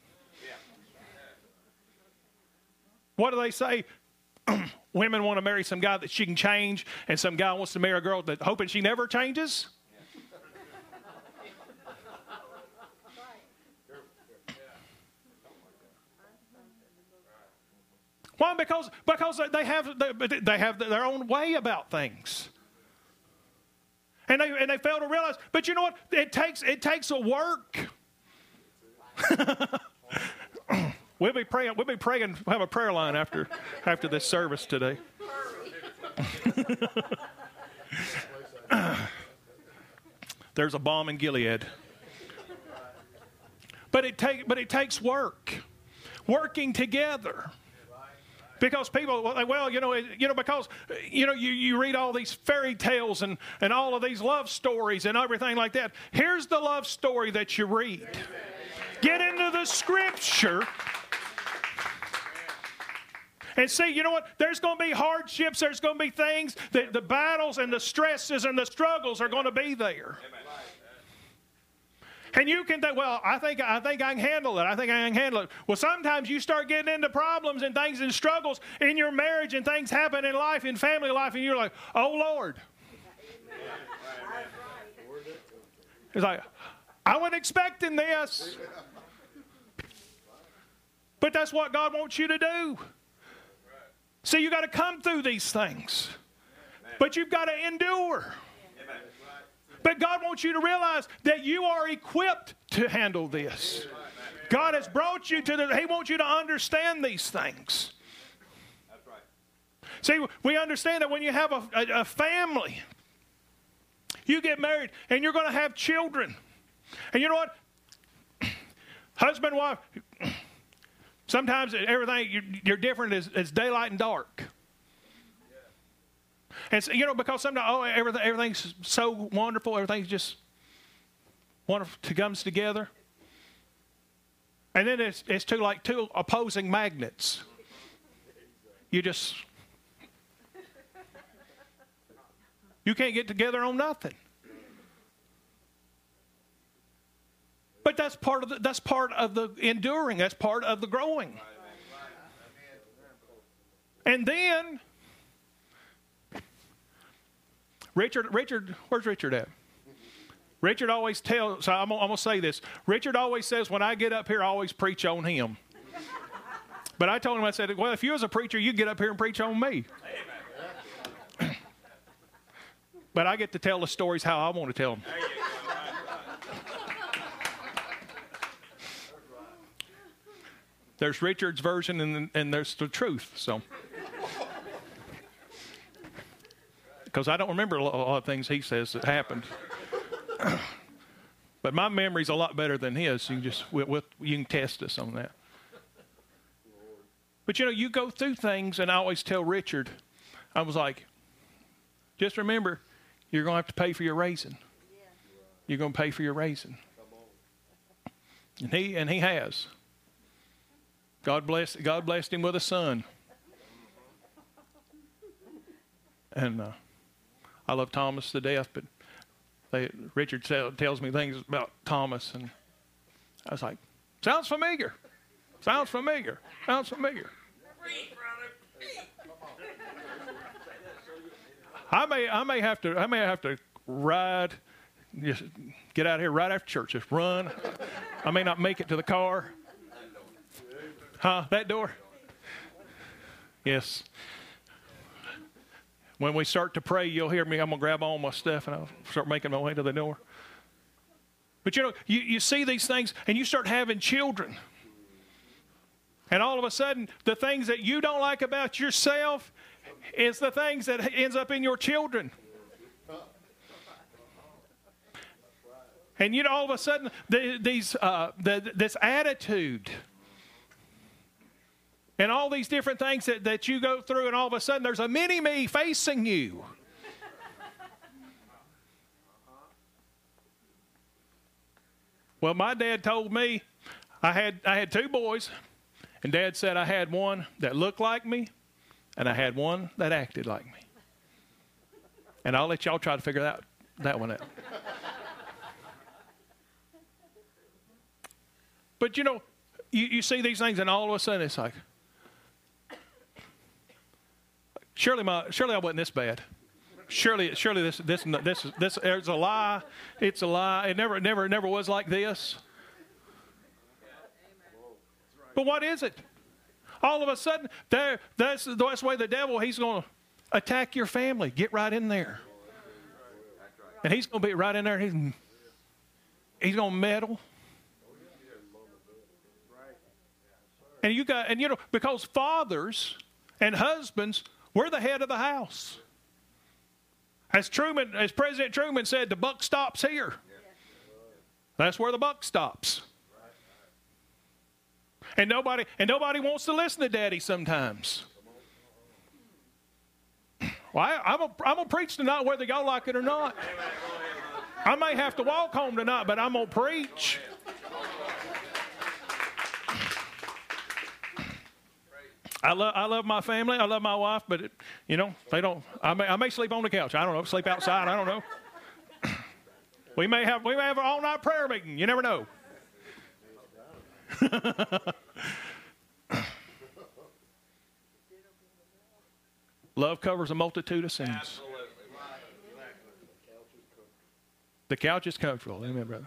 What do they say? Women want to marry some guy that she can change, and some guy wants to marry a girl that hoping she never changes. Why? Because they have their own way about things, and they fail to realize. But you know what? It takes a work. We'll be praying. We'll have a prayer line after this service today. There's a bomb in Gilead. But it takes work, working together. Because people, well, because you read all these fairy tales and all of these love stories and everything like that. Here's the love story that you read. Get into the Scripture. And see, you know what? There's going to be hardships. There's going to be things. The battles and the stresses and the struggles are going to be there. And you can think, well, I think I can handle it. I think I can handle it. Well, sometimes you start getting into problems and things and struggles in your marriage, and things happen in life, in family life, and you're like, oh, Lord. It's like, I wasn't expecting this. But that's what God wants you to do. See, you got to come through these things. But you've got to endure. But God wants you to realize that you are equipped to handle this. God has brought you to He wants you to understand these things. See, we understand that when you have a family, you get married and you're going to have children. And you know what? Husband, wife, sometimes everything, you're different as daylight and dark. And so, because sometimes, everything's so wonderful, everything's just wonderful, comes together. And then it's like two opposing magnets. You can't get together on nothing. But that's part of the enduring. That's part of the growing. And then Richard, where's Richard at? Richard always tells, so I'm going to say this. Richard always says, when I get up here, I always preach on him. But I told him, I said, well, if you was a preacher, you get up here and preach on me. But I get to tell the stories how I want to tell them. There's Richard's version and there's the truth, so. Because I don't remember a lot of things he says that happened. But my memory's a lot better than his. You can test us on that. But you go through things, and I always tell Richard, I was like, just remember, you're going to have to pay for your raising. You're going to pay for your raising. And he has. God blessed him with a son. And I love Thomas to death, but Richard tells me things about Thomas, and I was like, sounds familiar. Sounds familiar. Sounds familiar. I may have to ride, just get out of here right after church, just run. I may not make it to the car. Huh? That door? Yes. When we start to pray, you'll hear me. I'm going to grab all my stuff and I'll start making my way to the door. But you see these things and you start having children. And all of a sudden, the things that you don't like about yourself is the things that ends up in your children. And all of a sudden, this attitude and all these different things that you go through, and all of a sudden there's a mini-me facing you. Well, my dad told me I had two boys, and Dad said I had one that looked like me, and I had one that acted like me. And I'll let y'all try to figure that one out. But you know, you see these things, and all of a sudden it's like, surely I wasn't this bad. Surely this is a lie. It's a lie. It never was like this. But what is it? All of a sudden, that's the way the devil, he's going to attack your family. Get right in there. And he's going to be right in there. He's going to meddle. And you know, because fathers and husbands, we're the head of the house. As President Truman said, the buck stops here. That's where the buck stops. And nobody wants to listen to Daddy sometimes. Well, I'm gonna preach tonight whether y'all like it or not. I may have to walk home tonight, but I'm gonna preach. I love my family. I love my wife, but you know, they don't. I may sleep on the couch. I don't know. Sleep outside. I don't know. We may have an all-night prayer meeting. You never know. Love covers a multitude of sins. Absolutely. The couch is comfortable. Amen, brother.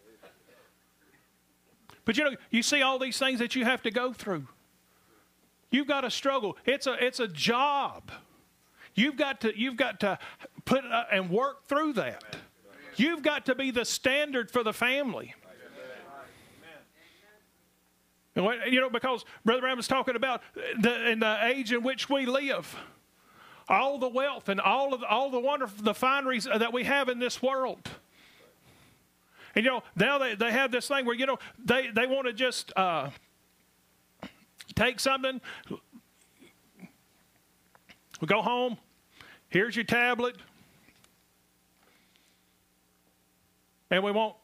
But you know, you see all these things that you have to go through. You've got to struggle. It's a job. You've got to put and work through that. You've got to be the standard for the family. You know, because Brother Ram was talking about in the age in which we live, all the wealth and all the wonderful the fineries that we have in this world. And you know, now they have this thing where, you know, they want to just take something. We go home. Here's your tablet, and we want.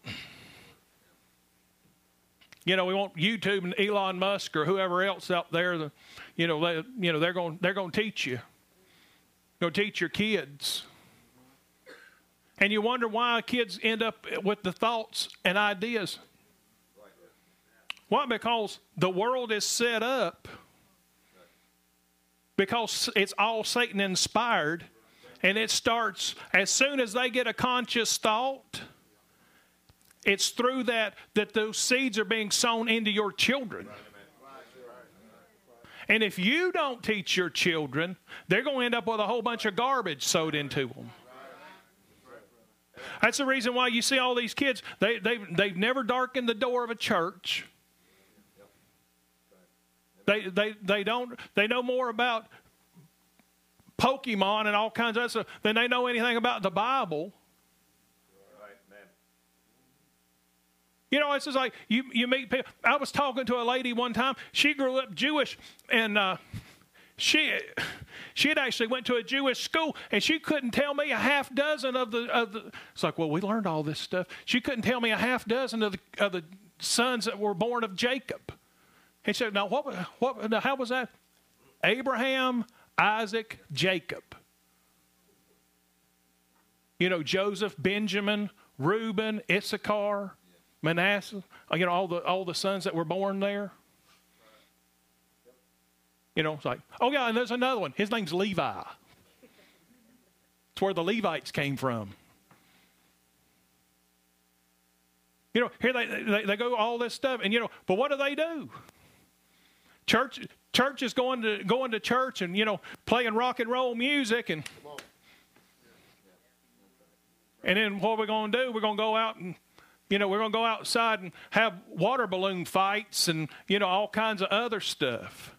You know, we want YouTube and Elon Musk or whoever else out there. They're going to teach you. Going to teach your kids. And you wonder why kids end up with the thoughts and ideas. Why? Because the world is set up. Because it's all Satan inspired, and it starts as soon as they get a conscious thought. It's through that those seeds are being sown into your children. And if you don't teach your children, they're going to end up with a whole bunch of garbage sowed into them. That's the reason why you see all these kids, they've never darkened the door of a church. They know more about Pokemon and all kinds of stuff than they know anything about the Bible. You know, it's just like you meet people. I was talking to a lady one time. She grew up Jewish, and she had actually went to a Jewish school, and she couldn't tell me a half dozen of the. It's like, well, we learned all this stuff. She couldn't tell me a half dozen of the sons that were born of Jacob. And she said, "Now what? Now how was that? Abraham, Isaac, Jacob. You know, Joseph, Benjamin, Reuben, Issachar." Manasseh, you know, all the sons that were born there. You know, it's like, oh yeah, and there's another one. His name's Levi. It's where the Levites came from. You know, here they go all this stuff, and you know, but what do? Church is going to church and, you know, playing rock and roll music, and then what we're going to do? We're going to go out and, you know, we're going to go outside and have water balloon fights and, you know, all kinds of other stuff.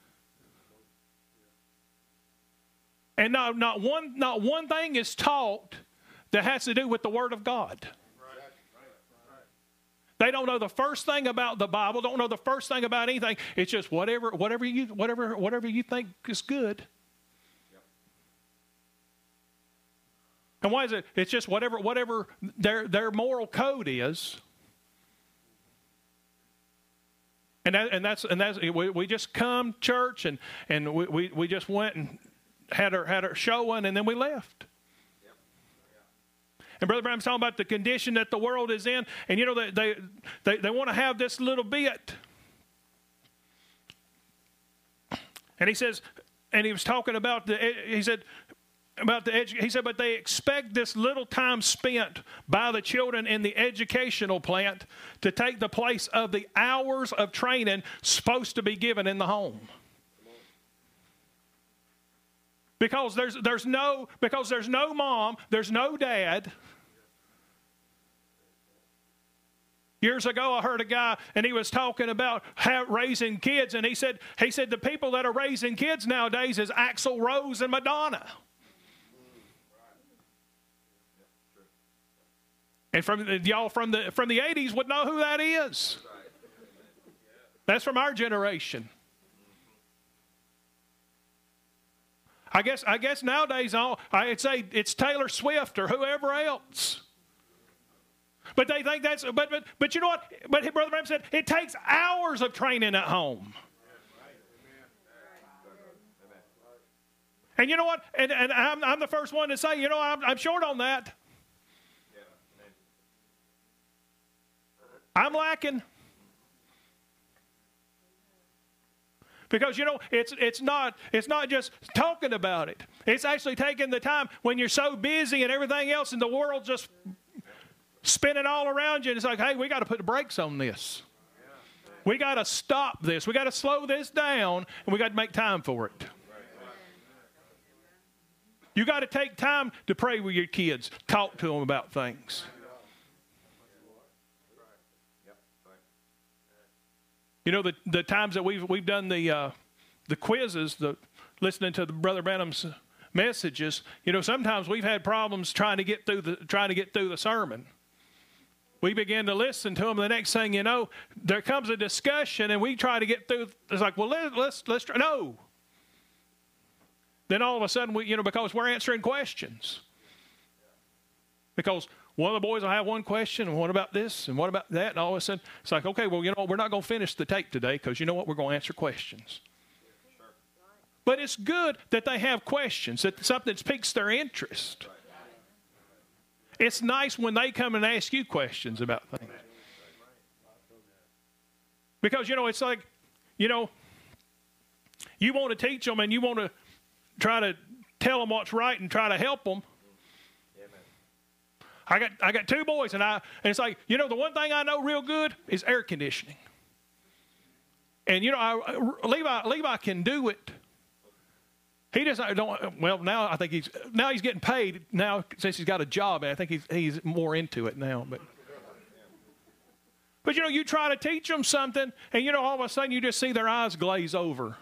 And not one thing is taught that has to do with the Word of God. They don't know the first thing about the Bible, don't know the first thing about anything. It's just whatever you think is good. And why is it? It's just whatever their moral code is. And that's we just come church and we just went and had our showing, and then we left. And Brother Branham's talking about the condition that the world is in. And, you know, they want to have this little bit. And he says, and he was talking about he said, but they expect this little time spent by the children in the educational plant to take the place of the hours of training supposed to be given in the home. Because there's no mom, there's no dad. Years ago, I heard a guy, and he was talking about raising kids, and he said the people that are raising kids nowadays is Axl Rose and Madonna. And y'all from the 80s would know who that is. That's from our generation. I guess nowadays I'd say it's Taylor Swift or whoever else. But they think that's but you know what? But Brother Branham said it takes hours of training at home. And you know what? And I'm the first one to say, you know, I'm short on that. I'm lacking. Because, you know, it's not just talking about it. It's actually taking the time when you're so busy and everything else and the world's just spinning all around you. And it's like, hey, we got to put the brakes on this. We got to stop this. We got to slow this down, and we got to make time for it. You got to take time to pray with your kids. Talk to them about things. You know, the times that we've done the quizzes, listening to the Brother Branham's messages, you know, sometimes we've had problems trying to get through the sermon. We begin to listen to them. The next thing you know, there comes a discussion, and we try to get through. It's like, well, let's try. No. Then all of a sudden, because we're answering questions. Because one of the boys will have one question, and what about this, and what about that? And all of a sudden, it's like, okay, well, you know, we're not going to finish the tape today because you know what? We're going to answer questions. Sure. But it's good that they have questions, that something piques their interest. It's nice when they come and ask you questions about things. Because, you know, it's like, you know, you want to teach them and you want to try to tell them what's right and try to help them. I got two boys, and it's like, you know, the one thing I know real good is air conditioning. And, you know, Levi can do it. He just don't. Well, now I think he's getting paid now since he's got a job, and I think he's more into it now. But you know, you try to teach them something, and you know, all of a sudden you just see their eyes glaze over.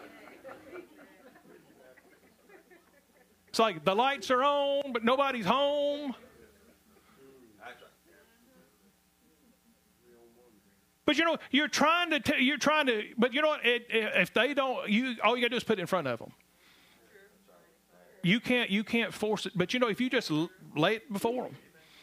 It's like the lights are on, but nobody's home. But you know, you're trying to. But you know what? If they don't, all you got to do is put it in front of them. You can't force it. But you know, if you just lay it before them,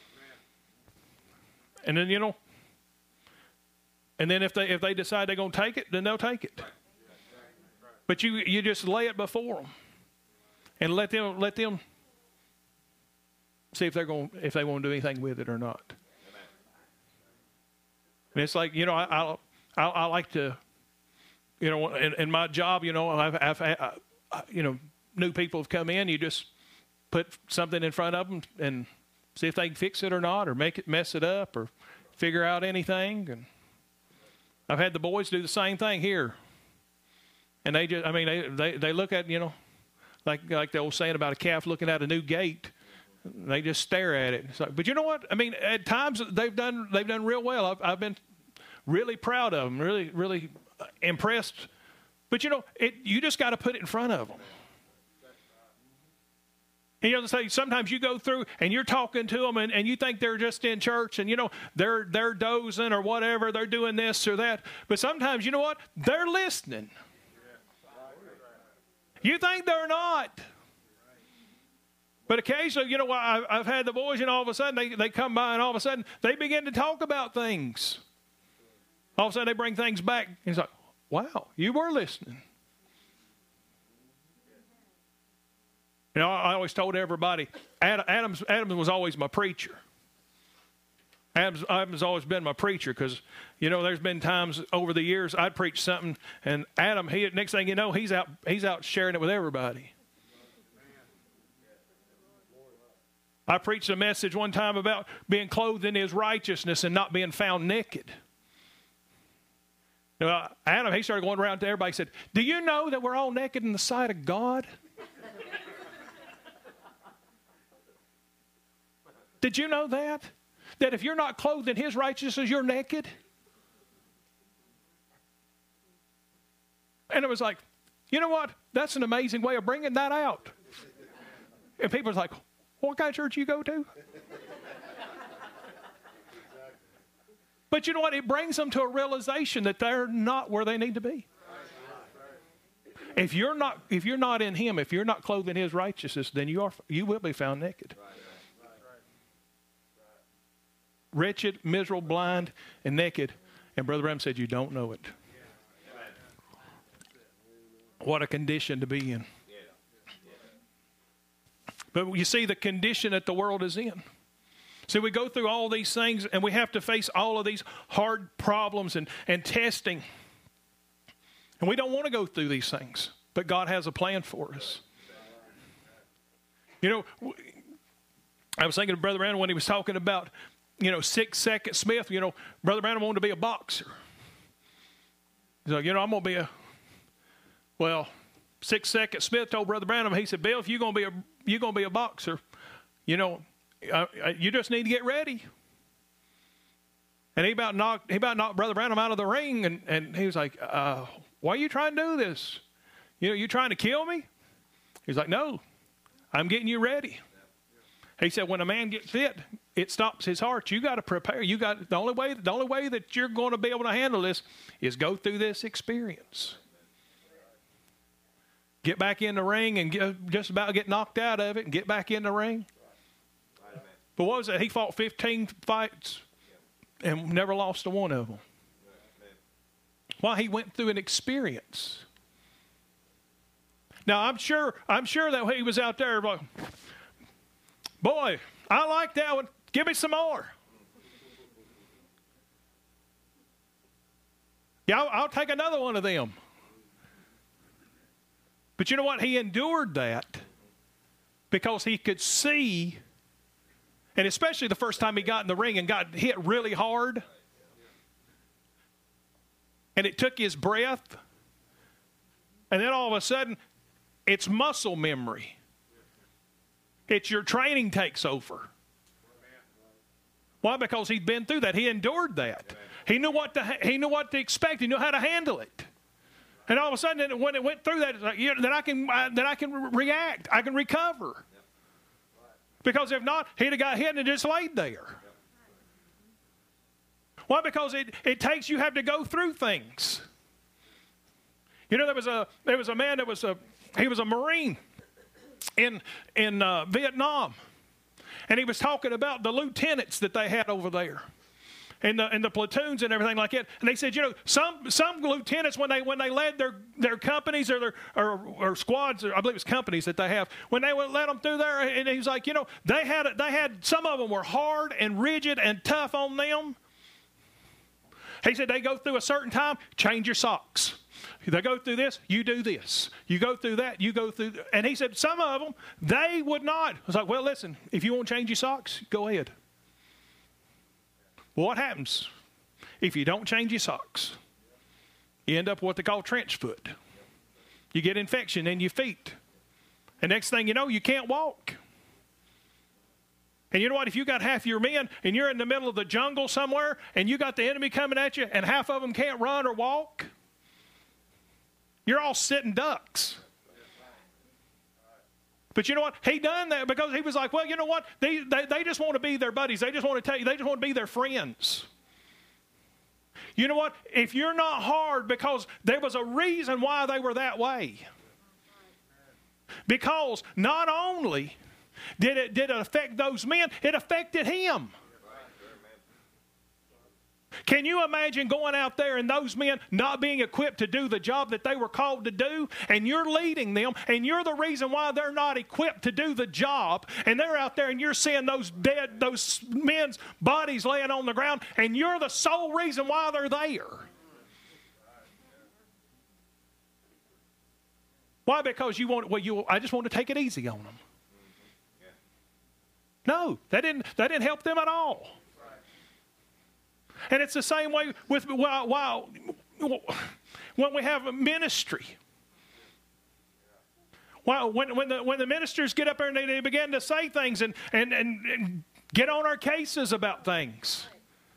and then you know, and then if they decide they're going to take it, then they'll take it. But you just lay it before them, and let them see if they want to do anything with it or not. And it's like, you know, I like to, you know, in my job, you know, I've you know, new people have come in. You just put something in front of them and see if they can fix it or not, or mess it up, or figure out anything. And I've had the boys do the same thing here. And they just, I mean, they look at, you know, like the old saying about a calf looking at a new gate. They just stare at it. It's like, but you know what? I mean, at times they've done real well. I've been really proud of them, really impressed. But you know, you just got to put it in front of them. And you know, say sometimes you go through and you're talking to them, and you think they're just in church, and you know they're dozing or whatever, they're doing this or that. But sometimes, you know what? They're listening. You think they're not. But occasionally, you know, I've had the boys, and all of a sudden they come by, and all of a sudden they begin to talk about things. All of a sudden they bring things back. And it's like, wow, you were listening. You know, I always told everybody, Adams was always my preacher. Adams always been my preacher because, you know, there's been times over the years I'd preach something, and Adam, next thing you know, he's out sharing it with everybody. I preached a message one time about being clothed in his righteousness and not being found naked. You know, Adam, he started going around to everybody and said, do you know that we're all naked in the sight of God? Did you know that? That if you're not clothed in his righteousness, you're naked? And it was like, you know what? That's an amazing way of bringing that out. And people was like, what kind of church you go to? But you know what? It brings them to a realization that they're not where they need to be. If you're not in him, if you're not clothed in his righteousness, then you will be found naked. Wretched, miserable, blind, and naked. And Brother Branham said, you don't know it. What a condition to be in. But you see the condition that the world is in. See, we go through all these things, and we have to face all of these hard problems and testing. And we don't want to go through these things, but God has a plan for us. You know, I was thinking of Brother Branham when he was talking about, 6 Second Smith. You know, Brother Branham wanted to be a boxer. He's like, I'm going to be 6 Second Smith told Brother Branham, he said, Bill, if you're going to be a boxer, you just need to get ready. And he about knocked Brother Branham out of the ring, and he was like, why are you trying to do this? You trying to kill me? He's like, no, I'm getting you ready. He said, when a man gets fit, it stops his heart. You got to prepare. The only way that you're going to be able to handle this is go through this experience. Get back in the ring and just about get knocked out of it and get back in the ring. But what was it? He fought 15 fights and never lost a one of them. Why? He went through an experience. Now, I'm sure that he was out there like, boy, I like that one. Give me some more. Yeah, I'll take another one of them. But you know what? He endured that because he could see, and especially the first time he got in the ring and got hit really hard, and it took his breath, and then all of a sudden, it's muscle memory. It's your training takes over. Why? Because he'd been through that. He endured that. He knew what to expect. He knew how to handle it. And all of a sudden, when it went through that, it's like, then I can react. I can recover. Because if not, he'd have got hit and just laid there. Why? Because you have to go through things. There was a man that he was a Marine in Vietnam, and he was talking about the lieutenants that they had over there. And the platoons and everything like that. And they said, some lieutenants, when they led their companies or squads, or I believe it's companies that they have, when they would let them through there, and he's like, they had some of them were hard and rigid and tough on them. He said they go through a certain time, change your socks. They go through this, you do this. You go through that, you go through. And he said some of them, they would not. I was like, well, listen, if you want to change your socks, go ahead. Well, what happens if you don't change your socks? You end up with what they call trench foot. You get infection in your feet. And next thing you know, you can't walk. And you know what? If you got half your men and you're in the middle of the jungle somewhere and you got the enemy coming at you and half of them can't run or walk, you're all sitting ducks. But you know what? He done that because he was like, well, you know what? They just want to be their buddies. They just want to be their friends. You know what? If you're not hard, because there was a reason why they were that way. Because not only did it affect those men, it affected him. Can you imagine going out there and those men not being equipped to do the job that they were called to do? And you're leading them, and you're the reason why they're not equipped to do the job. And they're out there, and you're seeing those men's bodies laying on the ground, and you're the sole reason why they're there. Why? Because I just want to take it easy on them. No, that didn't help them at all. And it's the same way with when we have a ministry. When the ministers get up there and they begin to say things and get on our cases about things.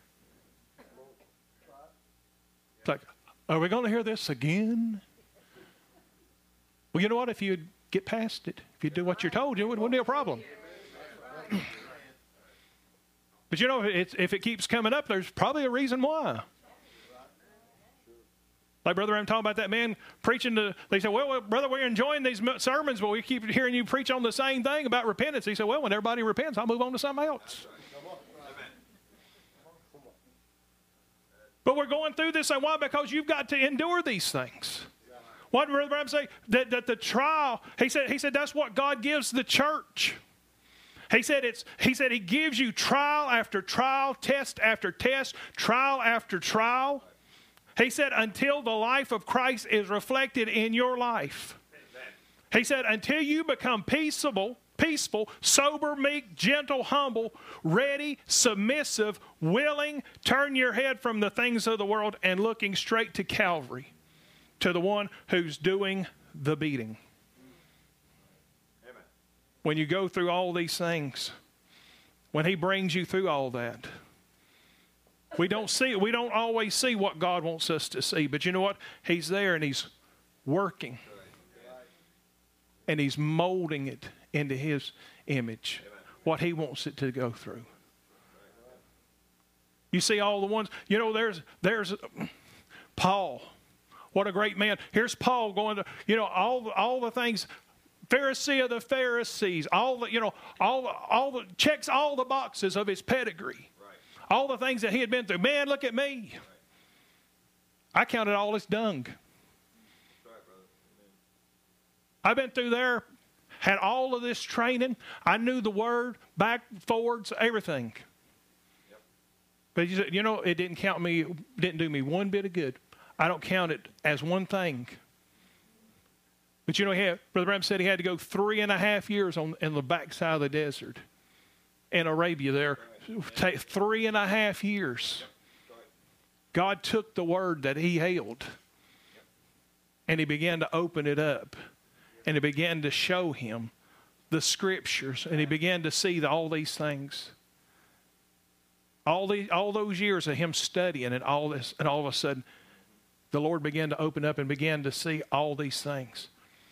It's like, are we going to hear this again? Well, you know what? If you get past it, if you do what you're told, it wouldn't be a problem. But you know, if it keeps coming up, there's probably a reason why. Like Brother, I'm talking about that man preaching they said, well, brother, we're enjoying these sermons, but we keep hearing you preach on the same thing about repentance. He said, well, when everybody repents, I'll move on to something else. But we're going through this, and why? Because you've got to endure these things. What did Brother Branham say? That the trial, he said that's what God gives the church. He said he gives you trial after trial, test after test, trial after trial. He said until the life of Christ is reflected in your life. He said until you become peaceable, sober, meek, gentle, humble, ready, submissive, willing, turn your head from the things of the world and looking straight to Calvary, to the one who's doing the beating. When you go through all these things, when He brings you through all that, we don't always see what God wants us to see. But you know what? He's there and He's working. And He's molding it into His image. What He wants it to go through. You see all the ones, you know, there's Paul. What a great man. Here's Paul going to, you know, all the things, Pharisee of the Pharisees, checks all the boxes of his pedigree. Right. All the things that he had been through. Man, look at me. Right. I counted all as dung. That's right, brother. I've been through there, had all of this training. I knew the word, back, forwards, everything. Yep. But you know, it didn't do me one bit of good. I don't count it as one thing. But you know, Brother Branham said he had to go 3.5 years in the backside of the desert in Arabia there. 3.5 years. God took the word that he held and He began to open it up. And He began to show him the scriptures. And he began to see all these things. All those years of him studying and all this, and all of a sudden, the Lord began to open up and began to see all these things.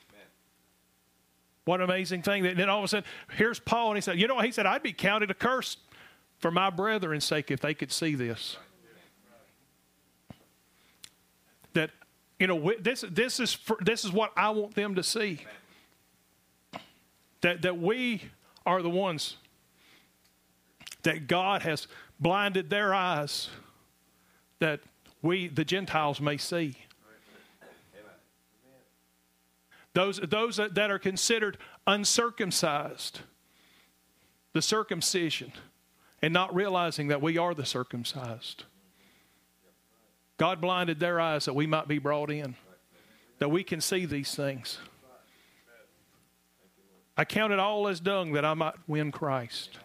What an amazing thing. And then all of a sudden, here's Paul, and he said, you know, he said, I'd be counted accursed for my brethren's sake if they could see this. That, you know, this is what I want them to see. That we are the ones that God has blinded their eyes that we, the Gentiles, may see. Those that are considered uncircumcised, the circumcision, and not realizing that we are the circumcised. God blinded their eyes that we might be brought in, that we can see these things. I count it all as dung that I might win Christ.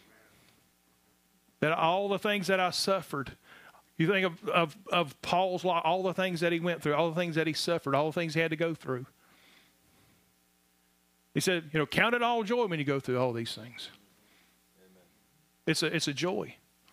That all the things that I suffered, you think of Paul's life, all the things that he went through, all the things that he suffered, all the things he had to go through. He said, you know, count it all joy when you go through all these things. Amen. It's a joy.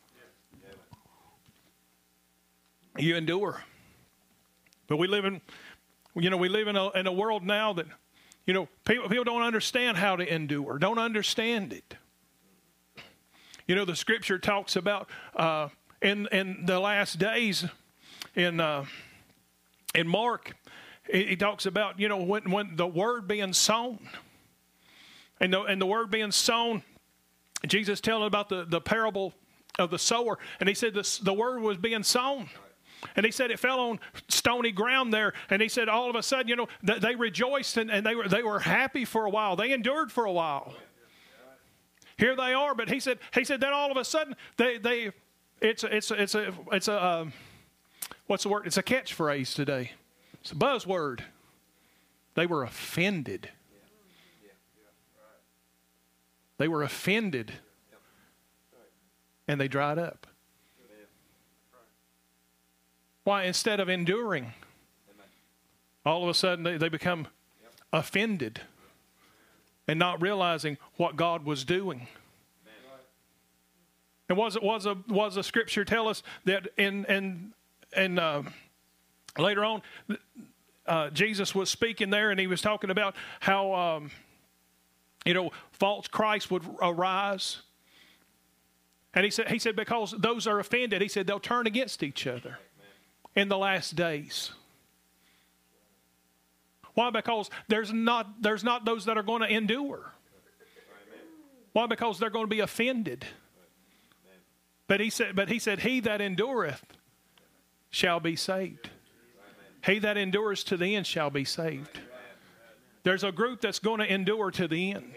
Yeah. You endure. But we live in a world now that, you know, people don't understand how to endure, don't understand it. You know, the scripture talks about in the last days in Mark, he talks about, you know, when the word being sown. And the word being sown, Jesus telling about the parable the sower. And he said the word was being sown. And he said it fell on stony ground there. And he said all of a sudden, you know, they rejoiced and they were happy for a while. They endured for a while. Here they are. But he said then all of a sudden it's a what's the word? It's a catchphrase today. It's a buzzword. They were offended. They were offended. And they dried up. Why? Instead of enduring, all of a sudden they become offended and not realizing what God was doing. And was the scripture tell us that in later on Jesus was speaking there and he was talking about how false Christ would arise. And he said because those are offended, he said they'll turn against each other in the last days. Why? Because there's not those that are going to endure. Why? Because they're going to be offended. But he said, he that endureth shall be saved. He that endures to the end shall be saved. There's a group that's going to endure to the end.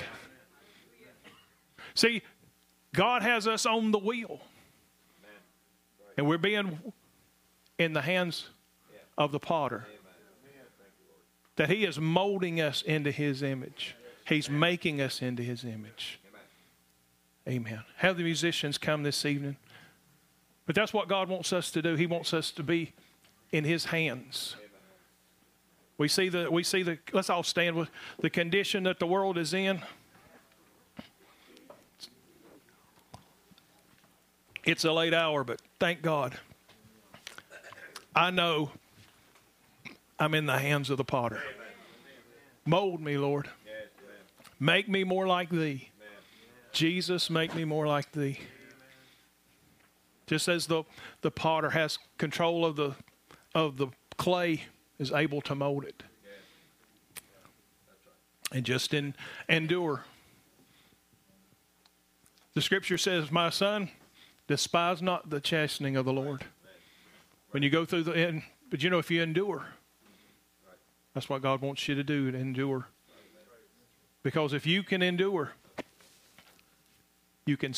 See, God has us on the wheel. And we're being in the hands of the potter. That he is molding us into his image. He's making us into his image. Amen. Have the musicians come this evening. But that's what God wants us to do. He wants us to be in his hands. We see the let's all stand with the condition that the world is in. It's a late hour, but thank God. I know I'm in the hands of the potter. Mold me, Lord. Make me more like thee. Jesus, make me more like thee. Just as the potter has control of the clay, is able to mold it. And just endure. The scripture says, my son, despise not the chastening of the Lord. When you go through but you know, if you endure, that's what God wants you to do, to endure. Because if you can endure, you can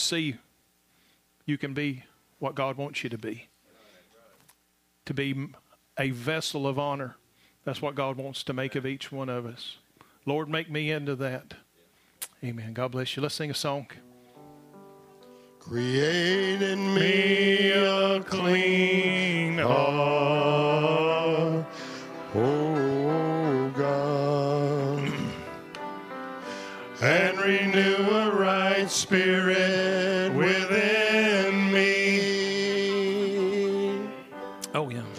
be what God wants you to be. To be a vessel of honor. That's what God wants to make of each one of us. Lord, make me into that. Amen. God bless you. Let's sing a song.
Create in me a clean heart, O God, and renew a right spirit within me.
Oh, yeah.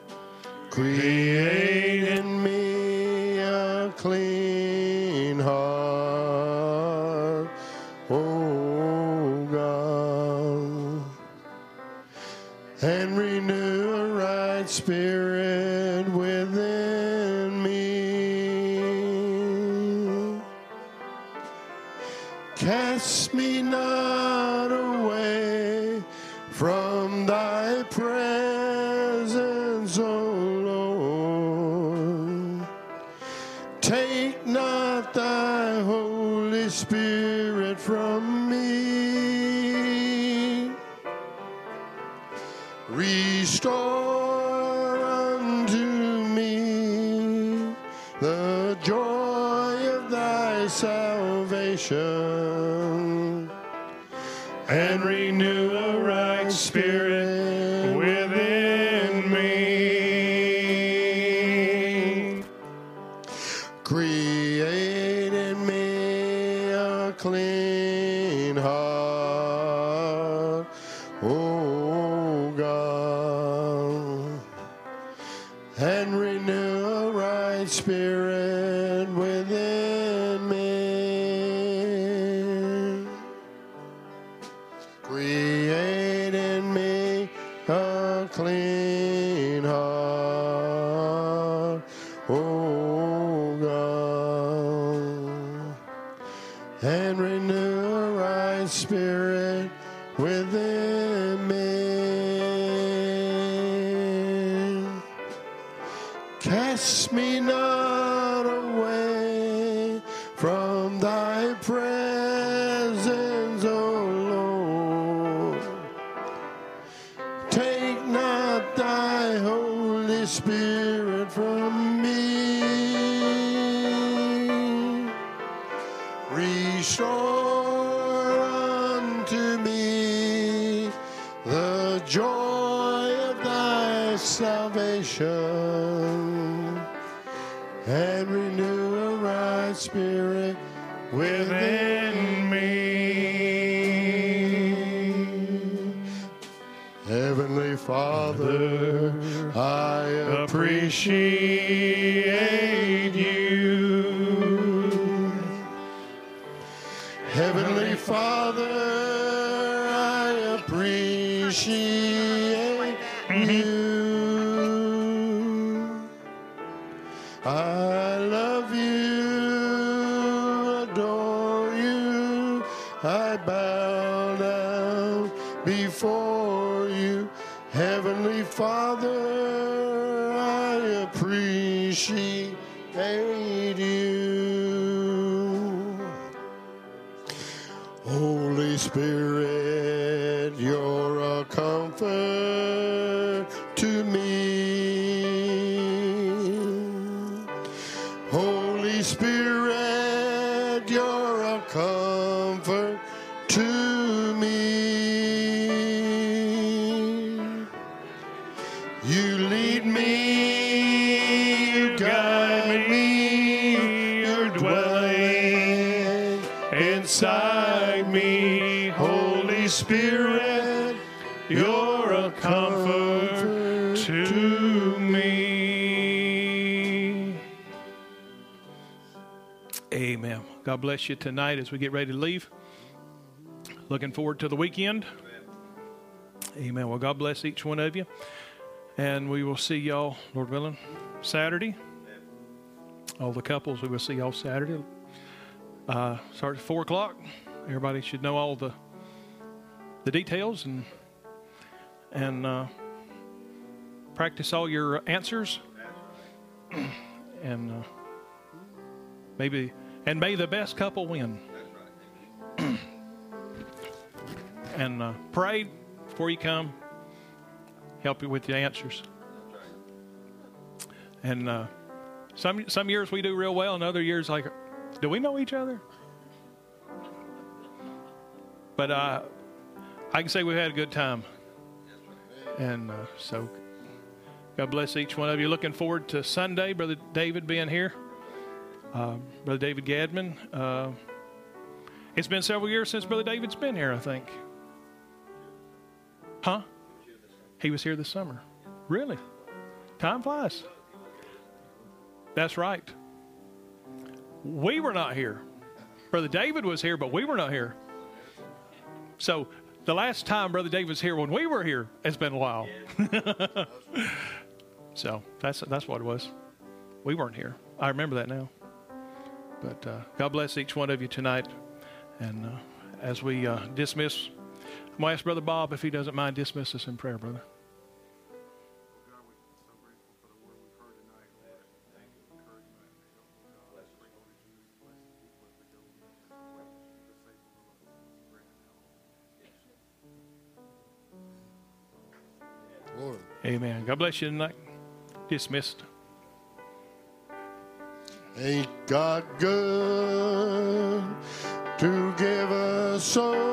Create in me a clean heart, O God, and renew a right spirit within me. Cast me not away from thy presence, O Lord. Take not thy Holy Spirit from me. Restore unto me the joy of thy salvation, and renew a right spirit within me. Create in me a clean heart, O God, and renew a right spirit within me. Create in me a clean heart, O God, and renew a right spirit within presence, O Lord. Take not thy Holy Spirit from me. Restore unto me the joy of thy salvation, and renew a right spirit within me. Heavenly Father, I appreciate you. Heavenly Father, I appreciate you. I love you, adore you, I bow down before you. Heavenly Father, I appreciate you. Holy Spirit, you're a comfort to me. Holy Spirit, you're a comfort to me. You lead me, you guide me, you're dwelling inside me. Holy Spirit, you're a comfort to me.
Amen. God bless you tonight as we get ready to leave. Looking forward to the weekend. Amen. Well, God bless each one of you. And we will see y'all, Lord willing, Saturday. All the couples, we will see y'all Saturday. Start at 4 o'clock. Everybody should know all the details and practice all your answers. And may the best couple win. And pray before you come. Help you with the answers. And some years we do real well, and other years like, do we know each other? But I can say we've had a good time. And so God bless each one of you. Looking forward to Sunday, Brother David being here. Brother David Gadman. It's been several years since Brother David's been here, I think. Huh? He was here this summer. Really? Time flies. That's right. We were not here. Brother David was here, but we were not here. So the last time Brother David was here when we were here, it's been a while. So that's what it was. We weren't here. I remember that now. But God bless each one of you tonight. And as we dismiss, I'm going to ask Brother Bob if he doesn't mind dismiss us in prayer, brother.
Lord.
Amen. God bless you tonight. Dismissed.
Ain't God good to give us so